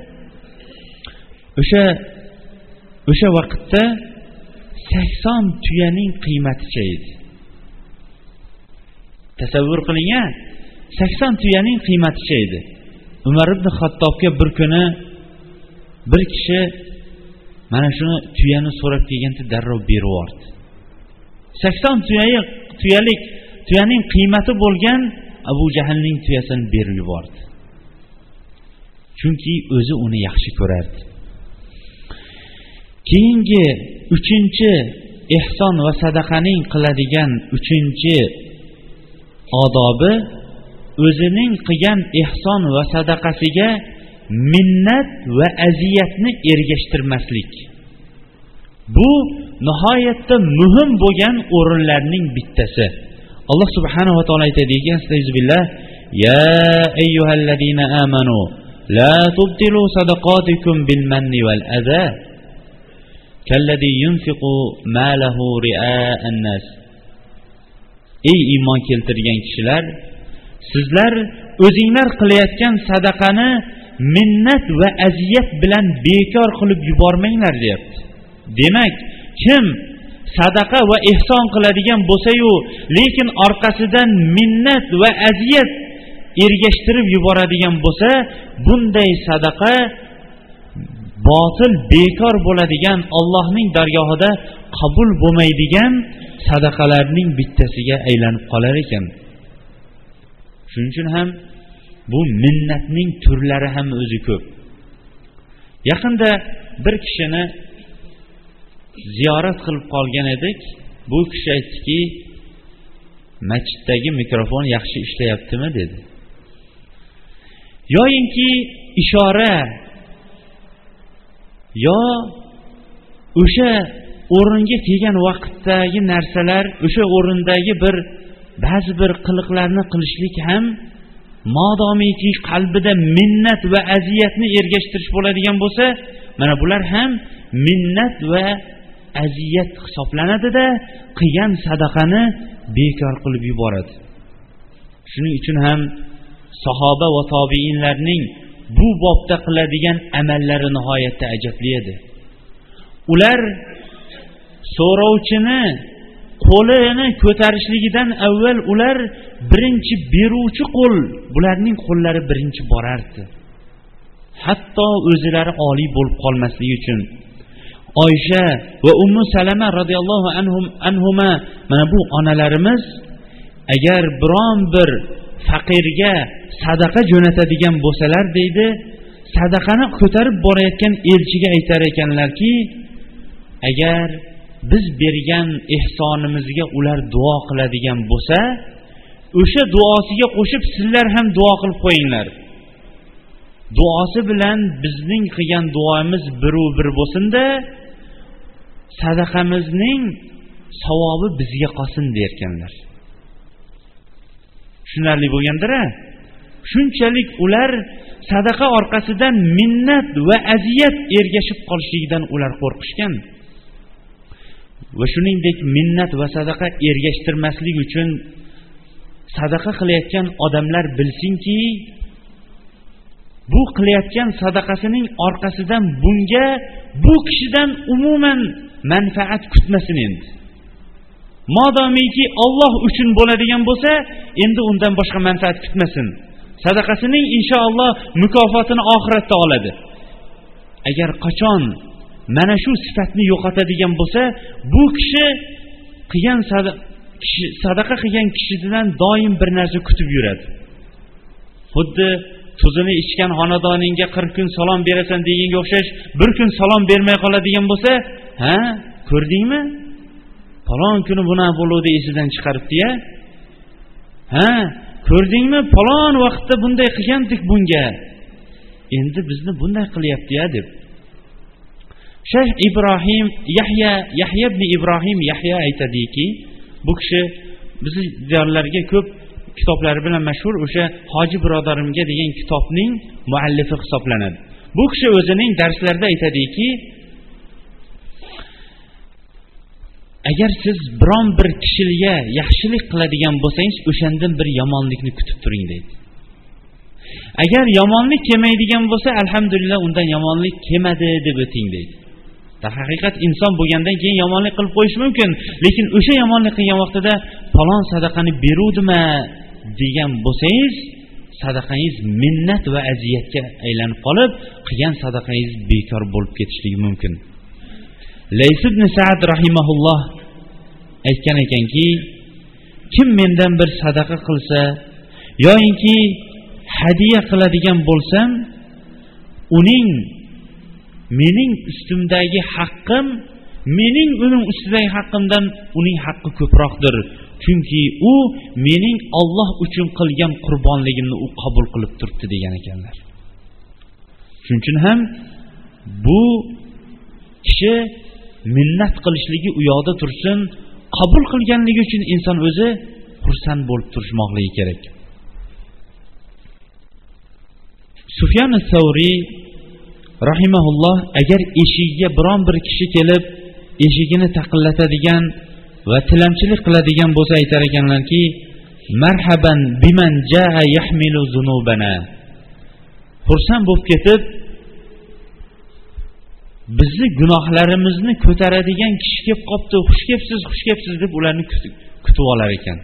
o'sha vaqtda 80 tuyaning qiymaticha edi. Tasavvur qiling-a, 80 tuyaning qiymaticha edi. Umar ibn Xattobga bir kuni bir kishi mana shuni tuyani so'rab kelganda darrov berib yubordi. 80 tuyaning qiymati bo'lgan Abu Jahlning tuyasini berib yubordi. Chunki o'zi uni yaxshi ko'rardi. Keyingi 3-ihson va sadaqaning qiladigan 3-odobi o'zining qilgan ihson va sadaqasiga minnat va aziyatni ergashtirmaslik. Bu nihoyatda muhim bo'lgan o'rinlarning bittasi. Alloh subhanahu va taolo aytadiki, astagfirullah, ya ayyuhallazina amanu la tubtilu sadaqatikum bil manni wal adha kalladhi yunfiqu malahu ri'a'an nas. Ey iymon keltirgan kishilar, sizlar o'zinglar qilayotgan sadaqani minnat va aziyat bilan bekor qilib yubormanglar deyapti. Demak, kim sadaqa va ihson qiladigan bo'lsa-yu, lekin orqasidan minnat va aziyat ergashtirib yuboradigan bo'lsa, bunday sadaqa botil, bekor bo'ladigan, Allohning dargohida qabul bo'lmaydigan sadaqalarning bittasiga aylanib qolar ekan. Shuning uchun ham bu minnatning turlari ham o'zi ko'p. Yaqinda bir kishini ziyorat qilib qolgan edik. Bu kishi aytdiki, masjiddagi mikrofon yaxshi ishlayaptimi dedi. Yo'inki ishora yo o'sha o'ringa kelgan vaqtdagi narsalar, o'sha o'rindagi bir ba'zi bir qiliqlarni qilishlik ham modomiki qalbida minnat va aziyatni ergashtirish bo'ladigan bo'lsa, mana bular ham minnat va aziyat hisoblanadi-da, qilgan sadaqani bekor qilib yuboradi. Shuning uchun ham sahoba va tobiinlarning bu bobda qiladigan amallari nihoyatda ajabli edi. Ular so'rovchini qo'lini ko'tarishligidan avval ular birinchi beruvchi qo'l, bularning qo'llari birinchi borardi. Hatto o'zlari oliy bo'lib qolmasligi uchun. Oysha va Ummu Salama radhiyallohu anhuma, mana bu onalarimiz agar biron bir faqirga sadaqa jo'natadigan bo'lsalar deydi, sadaqani ko'tarib borayotgan elchiga aytar ekanlarki, agar biz bergan ihsonimizga ular duo qiladigan bo'lsa, o'sha duosiga qo'shib sizlar ham duo qilib qo'yinglar. Duosi bilan bizning qilgan duomiz bir bo'lsin-da, sadaqamizning savobi bizga qolsin derkanlar. Tushunarli bo'lgandir-a? Shunchalik ular sadaqa orqasidan minnat va aziyat ergashib qolishligidan ular qo'rqishgan. Va shuningdek minnat va sadaqa ergashtirmaslik uchun sadaqa qilayotgan odamlar bilsinki, bu qilayotgan sadaqasining orqasidan bunga bu kishidan umuman manfaat kutmasin endi. Modomiki Alloh uchun bo'ladigan bo'lsa, endi undan boshqa manfaat kutmasin. Sadaqasining inshaalloh mukofotini oxiratda oladi. Agar qachon mana shu sifatni yo'qotadigan bo'lsa, bu kishi qilgan sadaqa qilgan kishidan doim bir narsa kutib yuradi. Xuddi tuzini ichgan xonadoningga 40 kun salom berasan deganga o'xshash, bir kun salom bermay qoladigan bo'lsa, ha, ko'rdingmi? Falon kuni buna bo'luvdi esidan chiqaribdi-ya. Ha, ko'rdingmi? Falon vaqtda bunday qilgandik bunga. Endi bizni bunday qilyapti-ya deb. Shayx Ibrohim Yahya ibn Ibrohim Yahya aytadiki, bu kishi bizni diyorlarga ko'p kitoblari bilan mashhur, o'sha Hoji birodarimga degan kitobning muallifi hisoblanadi. Bu kishi o'zining darslarida aytadiki, agar siz biron bir kishiga yaxshilik qiladigan bo'lsangiz, o'shandan bir yomonlikni kutib turing deydi. Agar yomonlik kelmaydigan bo'lsa, alhamdulillah undan yomonlik kelmadi deb o'ting deydi. Haqiqat inson bo'lgandan keyin yomonlik qilib qo'yish mumkin, lekin o'sha yomonlik qilgan vaqtida falon sadaqani beruvdimi degan bo'lsangiz, sadaqangiz minnat va aziyatga aylanib qolib, qilgan sadaqangiz bekor bo'lib ketishligi mumkin. Lays ibn Sa'd rahimahulloh aytgan ekanki, kim mendan bir sadaqa qilsa yoki hadiya qiladigan bo'lsam, uning mening ustimdagi haqqim mening uning ustidagi haqqimdan uning haqqi ko'proqdir. Chunki u mening Alloh uchun qilgan qurbonligimni u qabul qilib turibdi degan ekanlar. Shuning uchun ham bu kishi minnat qilishligi u yoqda tursin, qabul qilganligi uchun inson o'zi xursand bo'lib turishmoqligi kerak. Sufyan as-Savri rahimahulloh agar eshigiga biron bir kishi kelib eshigini taqillatadigan va tilamchilik qiladigan bo'lsa, aytar ekanlarki, marhaban biman jaa yahmilu zunubana. Xursand bo'lib ketib, bizni gunohlarimizni ko'taradigan kishi kelib qopti, xush kelibsiz deb ularni kutib olar ekan.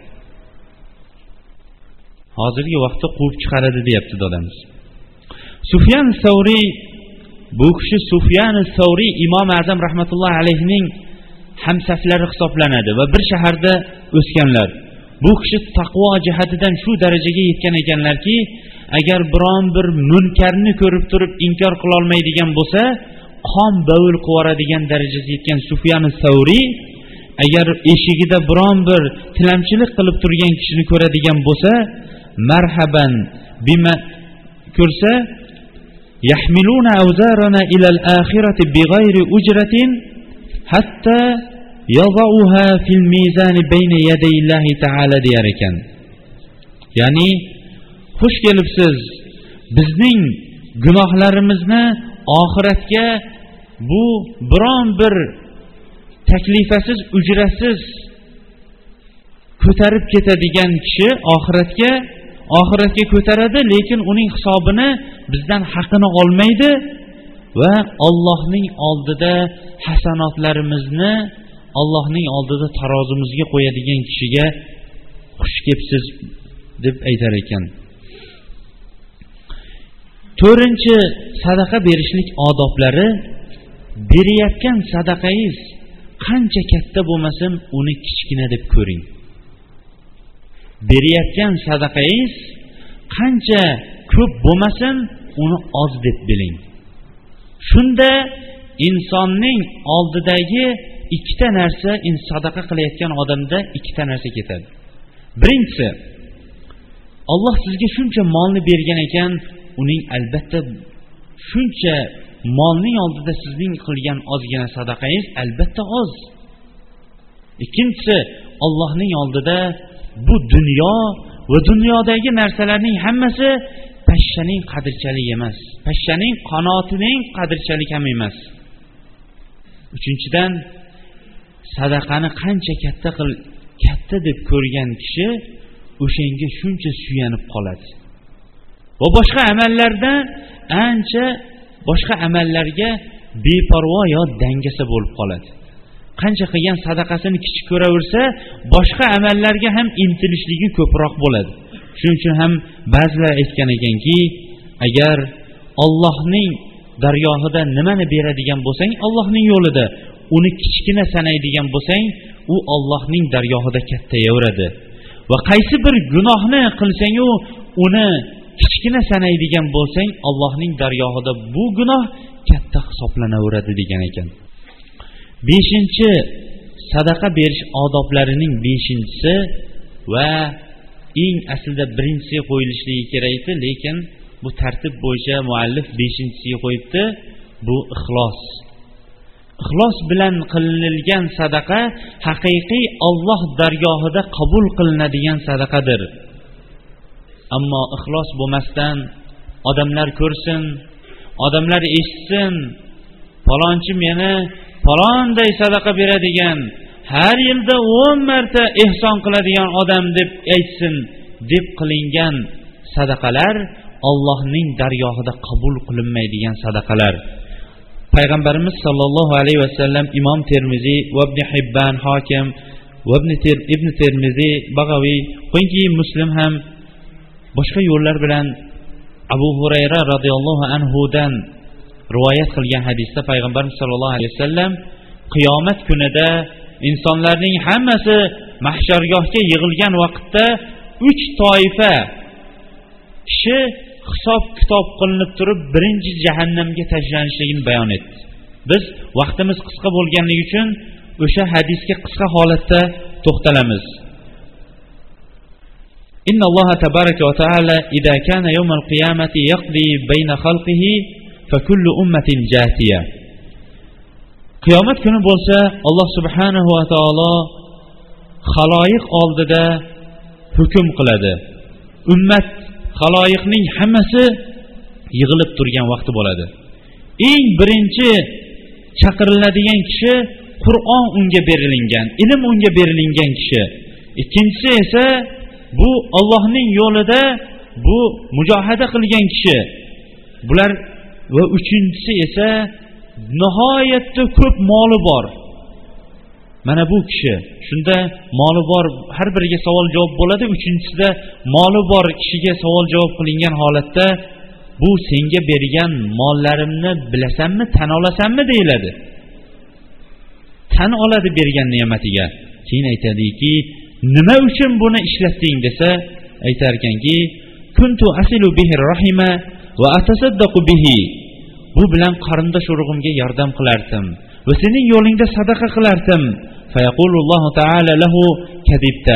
Hozirgi vaqtda quvib chiqaradi deyapti dadamiz. Sufyan Savri, bu kishi Sufyan Savri Imom Azam rahmatullohi alayhining hamsaflari hisoblanadi va bir shaharda o'sganlar. Bu kishi taqvo jihatidan shu darajaga yetgan ekanlarki, agar biron bir munkarni ko'rib turib inkor qila olmaydigan bo'lsa, qon bavul qivoradigan darajaga yetgan Sufyan Savri agar eshigida biron bir tilamchilik qilib turgan kishini ko'radigan bo'lsa, marhaban bima ko'rsa, yahmiluna awzarana ila al-akhirati bighayri ujratin hatta yadauha fil mizan bayna yaday Alloh taala deyar ekan. Ya'ni xush kelibsiz, bizning gunohlarimizni oxiratga bu biron bir taklifasiz, ujratsiz ko'tarib ketadigan kishi oxiratga ko'taradi, lekin uning hisobini bizdan haqqini olmaydi va Allohning oldida hasanotlarimizni Allohning oldida tarozimizga qo'yadigan kishiga xush kelibsiz deb aytar ekan. 4-chi sadaqa berishlik odoblari, berayotgan sadaqangiz qancha katta bo'lmasin, uni kichkina deb ko'ring. Berayotgan sadaqangiz qancha ko'p bo'lmasin, uni oz deb biling. Shunda insonning oldidagi ikkita narsa, sadaqa qilayotgan odamda ikkita narsa ketadi. Birinchisi, Alloh sizga shuncha molni bergan ekan, uning albatta shuncha molning oldida sizning qilgan ozgina sadaqangiz albatta oz. Ikkinchisi, Allohning oldida bu dunyo va dunyodagi narsalarning hammasi pashshaning qadrchalik emas, pashshaning qanotining qadrchalik ham emas. Uchinchidan, sadaqani qancha katta deb ko'rgan kishi o'shanga shuncha suyanib qoladi. Va boshqa amallarda boshqa amallarga beparvo yo dangasa bo'lib qoladi. Qancha qilgan sadaqasini kichik ko'raversa, boshqa amallarga ham intilishligi ko'proq bo'ladi. Shuning uchun ham ba'zilar aytgan ekanki, agar Allohning dargohida nimani beradigan bo'lsang, Allohning yo'lida uni kichkina sanaydigan bo'lsang, u Allohning dargohida kattayaveradi. Va qaysi bir gunohni qilsang, uni kichkina sanaydigan bo'lsang, Allohning dargohida bu gunoh katta hisoblanaveradi degan ekan. 5-chi sadaqa berish odoblarining 5-chisi va eng aslida birinchisiga qo'yilishligi kerak edi, lekin bu tartib bo'yicha muallif 5-chisiga qo'yibdi. Bu ixlos. Ixlos bilan qilingan sadaqa haqiqiy Alloh dargohida qabul qilinadigan sadaqadir. Ammo ixlos bo'lmasdan odamlar ko'rsin, odamlar eshitsin, falonchi meni falonday sadaqa beradigan, har yilda 10 marta ehson qiladigan odam deb aytsin deb qilingan sadaqalar Allohning dargohida qabul qilinmaydigan sadaqalar. Payg'ambarimiz sollallohu alayhi vasallam Imom Termiziy va Ibn Hibban, Hokim va Ibn Termiziy, Bag'aviy, qo'yinki Muslim ham boshqa yo'llar bilan Abu Hurayra radhiyallohu anhu dan rivoyat qilgan hadisda Payg'ambarimiz sollallohu alayhi vasallam qiyomat kunida insonlarning hammasi mahshargohga yig'ilgan vaqtda 3 toifa kishi hisob kitob qilinib turib birinchi jahannamga tashlanishligini bayon etdi. Biz vaqtimiz qisqa bo'lganligi uchun o'sha hadisga qisqa holatda to'xtalamiz. Inna Alloh tabaraka va taala idza kana yawmal qiyamati yaqdi bayna khalqihi fa kullu ummatin jatiya. Qiyomat kuni bo'lsa Alloh subhanahu va taolo xaloyiq oldida hukm qiladi. Ummat xaloyiqning hammasi yig'ilib turgan vaqti bo'ladi. Eng birinchi chaqiriladigan kishi Qur'on unga berilgan, ilm unga berilgan kishi. Ikkinchisi esa bu Allohning yo'lida bu mujohada qilgan kishi. Bular va uchinchisi esa nihoyatda ko'p moli bor. Mana bu kishi, shunda moli bor, har biriga savol javob bo'ladi. Uchinchisida moli bor kishiga savol javob qilingan holatda bu senga bergan mollarimni bilasanmi, tan olasanmi deyiladi. Tan oladi bergan ne'matiga. Keyin aytadiki, nima uchun buni ishlatding desa, aytar ekanki, kuntu asilu bihi rahima va atasaddaqu bihi. Bu bilan qarindosh urug'imga yordam qilardim va sening yo'lingda sadaqa qilardim. Fayaqulullohu ta'ala lahu kadibta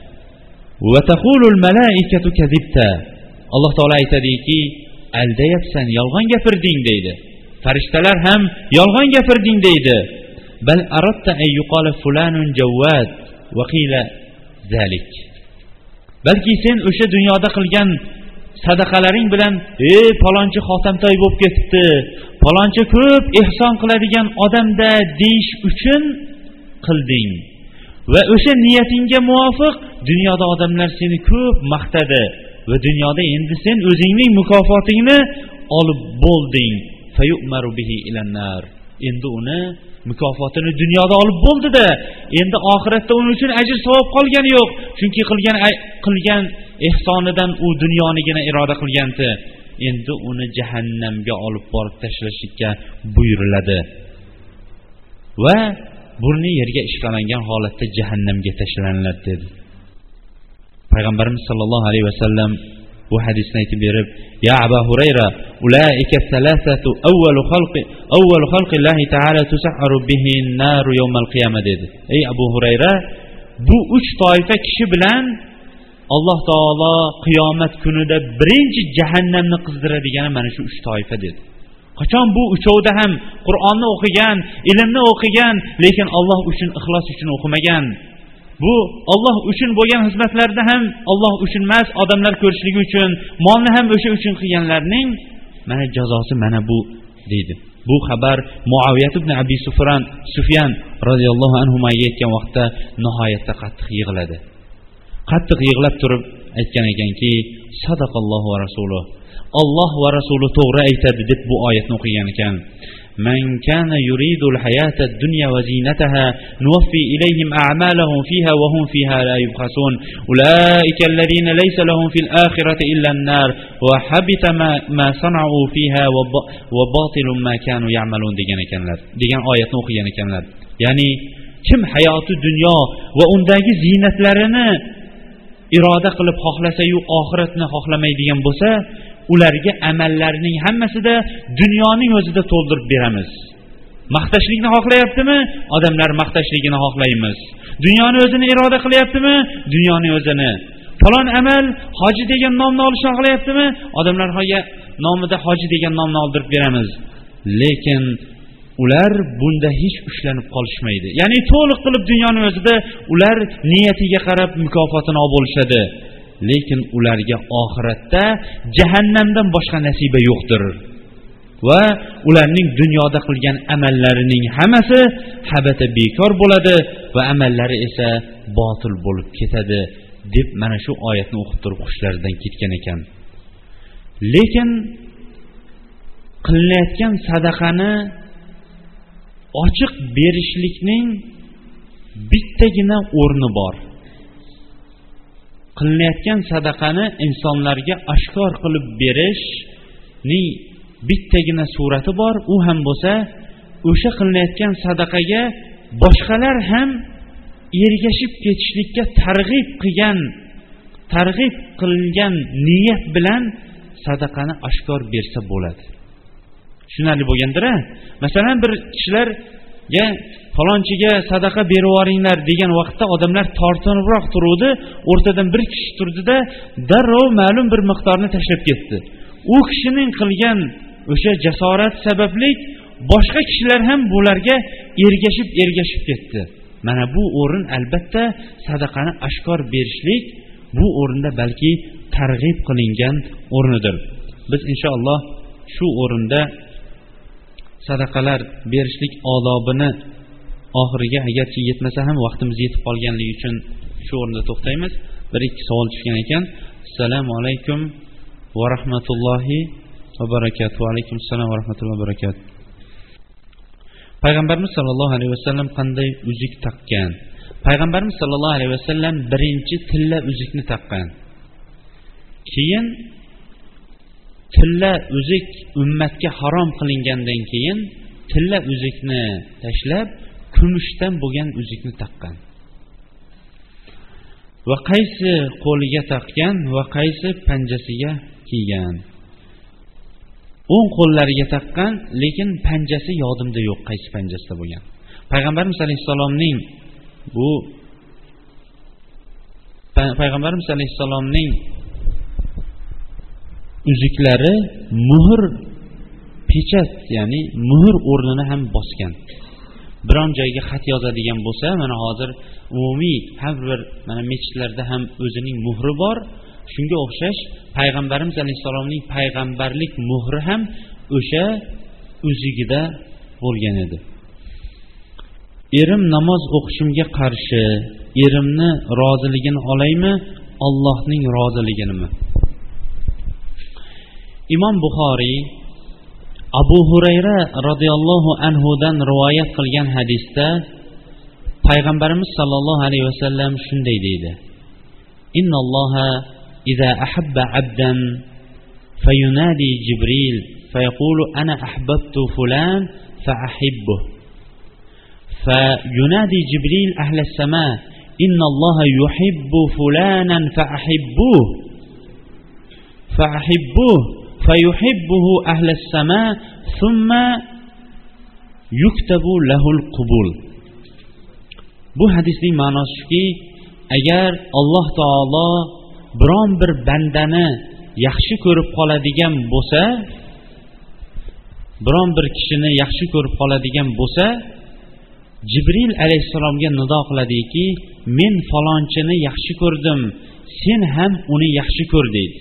va taqulul malaikatu kadibta. Alloh taolo aytadiki, aldayapsan, yolg'on gapirding deydi. Farishtalar ham yolg'on gapirding deydi. Bal aradta ay yuqala fulanun jawad va qila zalik. Balki sen o'sha dunyoda qilgan sadaqalaring bilan palonchi xotamtoy bo'lib ketibdi, palonchi ko'p ehson qiladigan odamda deyish uchun qilding va o'sha niyatingga muvofiq dunyoda odamlar seni ko'p maqtadi va dunyoda endi sen o'zingning mukofotingni olib bo'lding. Fayu'maru bihi ilan nar. Endi uni mukofotini dunyoda olib bo'ldi-da, endi oxiratda uning uchun ajr savob qolgani yo'q. Chunki qilgan ehsonidan u dunyonigina iroda qilgandi. Endi uni jahannamga olib borib tashlashga buyuriladi. Va burni yerga ishqalangan holatda jahannamga tashlanadi dedi. Payg'ambarimiz sollallohu alayhi vasallam bu hadisni aytib berib, ya Abu Hurayra, ulaika thalathatu awwalu khalqillahi ta'ala tusahharu bihi an-nar yawm al-qiyamah dedi. Ey Abu Hurayra, bu 3 toifa kishi bilan Alloh taolo qiyomat kunida birinchi jahannamni qizdiradigan mana shu 3 toifa dedi. Qachon bu uchovda ham Qur'onni o'qigan, ilmni o'qigan, lekin Alloh uchun, ixlos uchun o'qimagan. Bu Alloh uchun bo'lgan xizmatlarda ham Alloh uchun emas, odamlar ko'rishligi uchun, molni ham o'sha uchun qilganlarning mana jazosi mana bu deydi. Bu xabar Muaviyat ibn Abi Sufyan radhiyallohu anhu aytgan vaqtda nihoyatda qattiq yig'ladi. Qattiq yig'lab turib aytgan ekanki, sadaqallohu va rasuluh. Alloh va rasuli to'g'ri aytadi deb bu oyatni o'qigan ekan. Man kana yuridu al-hayata ad-dunya wa zinataha nuwaffi ilayhim a'malahum fiha wa hum fiha la yubkhasun. Ulaika alladhina laysa lahum fil akhirati illa an-nar wa habita ma sana'u fiha wa batilun ma kanu ya'malun degan ekanlar. Degan oyatni o'qigan ekanlar. Ya'ni kim hayoti dunyo va undagi zinatlarini iroda qilib xohlasa-yu oxiratni xohlamaydigan bo'lsa, ularga amallarining hammasida dunyoning o'zida to'ldirib beramiz. Maqtashlikni xohlayaptimi? Odamlar maqtashligini xohlaymiz. Dunyoni o'zini iroda qilyaptimi? Dunyoning o'zini. Falon amal hoji degan nomni olishni xohlayaptimi? Odamlar nomida hoji degan nomni oldirib beramiz. Lekin ular bunda hech ushlanib qolishmaydi. Ya'ni to'liq qilib dunyoning o'zida ular niyatiga qarab mukofotini olib olishadi. Lekin ularga oxiratda jahannamdan boshqa nasiba yo'qdir. Va ularning dunyoda qilgan amallarining hammasi habata bekor bo'ladi va amallari esa botil bo'lib ketadi deb mana shu oyatni o'qib turib xushlaridan ketgan ekan. Lekin qilinayotgan sadaqani ochiq berishlikning bittagina o'rni bor. Qilinayotgan sadaqani insonlarga oshkor qilib berishning bittagina surati bor. U ham bo'lsa, o'sha qilinayotgan sadaqaga boshqalar ham ergashib ketishlikka targ'ib qilgan niyat bilan sadaqani oshkor bersa bo'ladi. Tushunarli bo'lgandir-a? Masalan, bir kishilarga falonchiga sadaqa berib yuboringlar degan vaqtda odamlar tortinibroq turuvdi. O'rtadan bir kishi turdida darrov ma'lum bir miqdorni tashlab ketdi. U kishining qilgan o'sha jasorat sababli boshqa kishilar ham bularga ergashib ketdi. Mana bu o'rin albatta sadaqani oshkor berishlik, bu o'rinda balki targ'ib qilingan o'rnidir. Biz inshaalloh shu o'rinda sadaqalar berishlik odobini oxiriga agarchi yetmasa ham vaqtimiz yetib qolganligi uchun shu o'rinda to'xtaymiz. Bir ikki savol tushgan ekan. Assalomu alaykum va rahmatullohi va barakatuh. Va alaykum assalom va rahmatullohi va barakatuh. Payg'ambarimiz sollallohu alayhi vasallam qanday uzuk taqqan? Payg'ambarimiz sollallohu alayhi vasallam birinchi tilla uzukni taqqan. Keyin tilla uzuk ummatga harom qilingandan keyin tilla uzukni tashlab kumushdan bo'lgan uzukni taqqan. Va qaysi qo'liga taqqan va qaysi panjasiga kiygan? O'ng qo'llariga taqqan, lekin panjasi yodimda yo'q, qaysi panjasida bo'lgan. Payg'ambarimiz alayhisalomning Payg'ambarimiz alayhisalomning uzuklari muhr pechat, ya'ni muhr o'rnini ham bosgan. Biron joyga xat yozadigan bo'lsa, mana hozir umumiy har bir mana mechitlarda ham o'zining muhri bor. Shunga o'xshash Payg'ambarimiz alayhisalomning payg'ambarlik muhri ham o'sha uzugida bo'lgan edi. Erim namoz o'qishimga qarshi, erimni roziligini olaymi, Allohning roziliginimi? Imom Buxoriy Abu Hurayra radhiyallohu anhu dan rivoyat qilgan hadisda Payg'ambarimiz sallallohu alayhi vasallam shunday deydi: Innalloha iza ahabba 'abdan fayunadi Jibril fayaqulu ana ahbabtu fulan fa'ahibbuh. Fayunadi Jibril ahla as-sama innalloha yuhibbu fulanan fa'ahibbuh. فأحبوه فيحبه أهل السماء ثم يكتب له القبول. Bu hadisning ma'nosi shuki, agar Alloh taolo biron bir bandani yaxshi ko'rib qoladigan bo'lsa, biron bir kishini yaxshi ko'rib qoladigan bo'lsa, Jibril alayhissalomga nido qiladiki, men falonchini yaxshi ko'rdim, sen ham uni yaxshi ko'r deydi.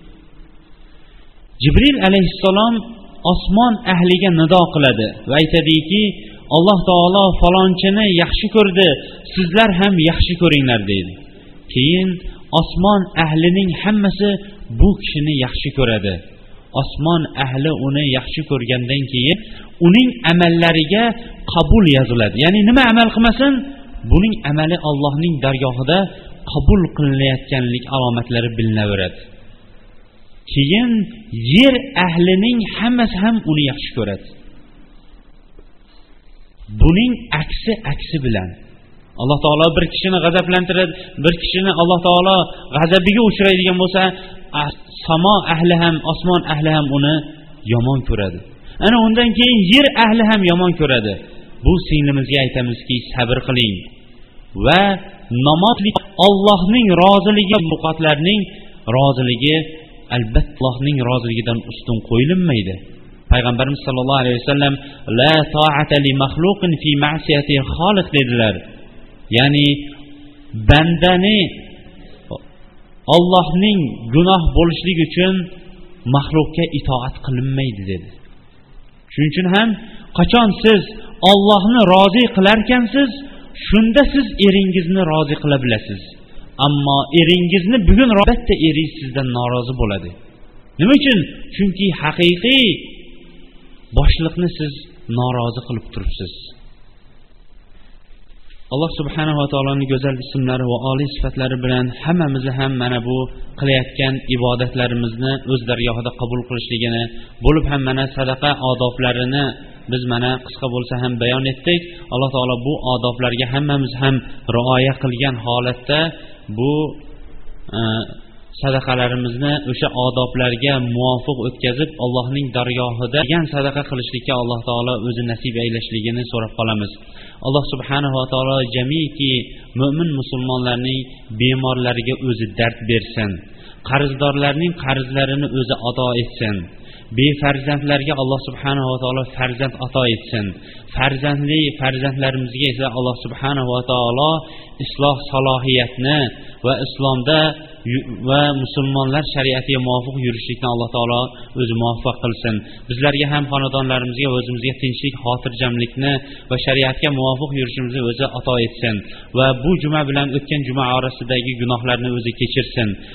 Jibril alayhissalom osmon ahliga nido qiladi va aytadiki, Alloh taolo falonchini yaxshi ko'rdi, sizlar ham yaxshi ko'ringlar deydi. Keyin osmon ahlining hammasi bu kishini yaxshi ko'radi. Osmon ahli uni yaxshi ko'rgandan keyin uning amallariga qabul yoziladi. Ya'ni nima amal qilmasin, buning amali Allohning dargohida qabul qilinayotganlik alomatlari bilinaveradi. Keyin yer ahlining hammasi ham uni yaxshi ko'radi. Buning aksi bilan Alloh taolo bir kishini g'azablantiradi, bir kishini Alloh taolo g'azabiga uchraydigan bo'lsa, samo ahli ham, osmon ahli ham uni yomon ko'radi. Ana undan keyin yer ahli ham yomon ko'radi. Bu singlimizga aytamizki, sabr qiling va namozlik Allohning roziligi, muqatlarning roziligi albatta Allohning roziligidan ustun qo'yilmaydi. Payg'ambarimiz sollallohu alayhi vasallam la ta'ata li makhluqin fi ma'siyati xoliq dedilar. Ya'ni bandani Allohning gunoh bo'lishlik uchun maxluqqa itoat qilinmaydi dedi. Shuning uchun ham qachon siz Allohni rozi qilarkansiz, shunda siz eringizni rozi qila bilasiz. Ammo eringizni bugun albatta eringiz sizdan norozi bo'ladi. Nima uchun? Chunki haqiqiy boshliqni siz norozi qilib turibsiz. Alloh subhanahu va taoloning go'zal ismlari va oliy sifatlari bilan hammamizni ham mana bu qilayotgan ibodatlarimizni o'z dargohida qabul qilishligini, bo'lib ham mana sadaqa odoblarini biz mana qisqa bo'lsa ham bayon etdik. Alloh taolo bu odoblarga hammamiz ham rioya qilgan holatda bu sadaqalarimizni o'sha odoblarga muvofiq o'tkazib, Allohning dargohida degan sadaqa qilishlikka Alloh taolo o'zi nasib aylashligini so'rab qolamiz. Alloh subhanahu va taolo jamiki mu'min musulmonlarning bemorlariga o'zi dard bersin. Qarzdorlarning qarzlarini o'zi ado etsin. Befarzandlarga Alloh subhanahu va taolo farzand ato etsin. Farzandli farzandlarimizga esa Alloh subhanahu va taolo isloh salohiyatni va islomda va musulmonlar shariatiga muvofiq yurishlikni Alloh taolo o'zi muvaffaq qilsin. Bizlarga ham xonadonlarimizga va o'zimizga tinchlik, xotirjamlikni va shariatga muvofiq yurishimizni o'zi ato etsin va bu juma bilan o'tgan juma orasidagi gunohlarni o'zi kechirsin.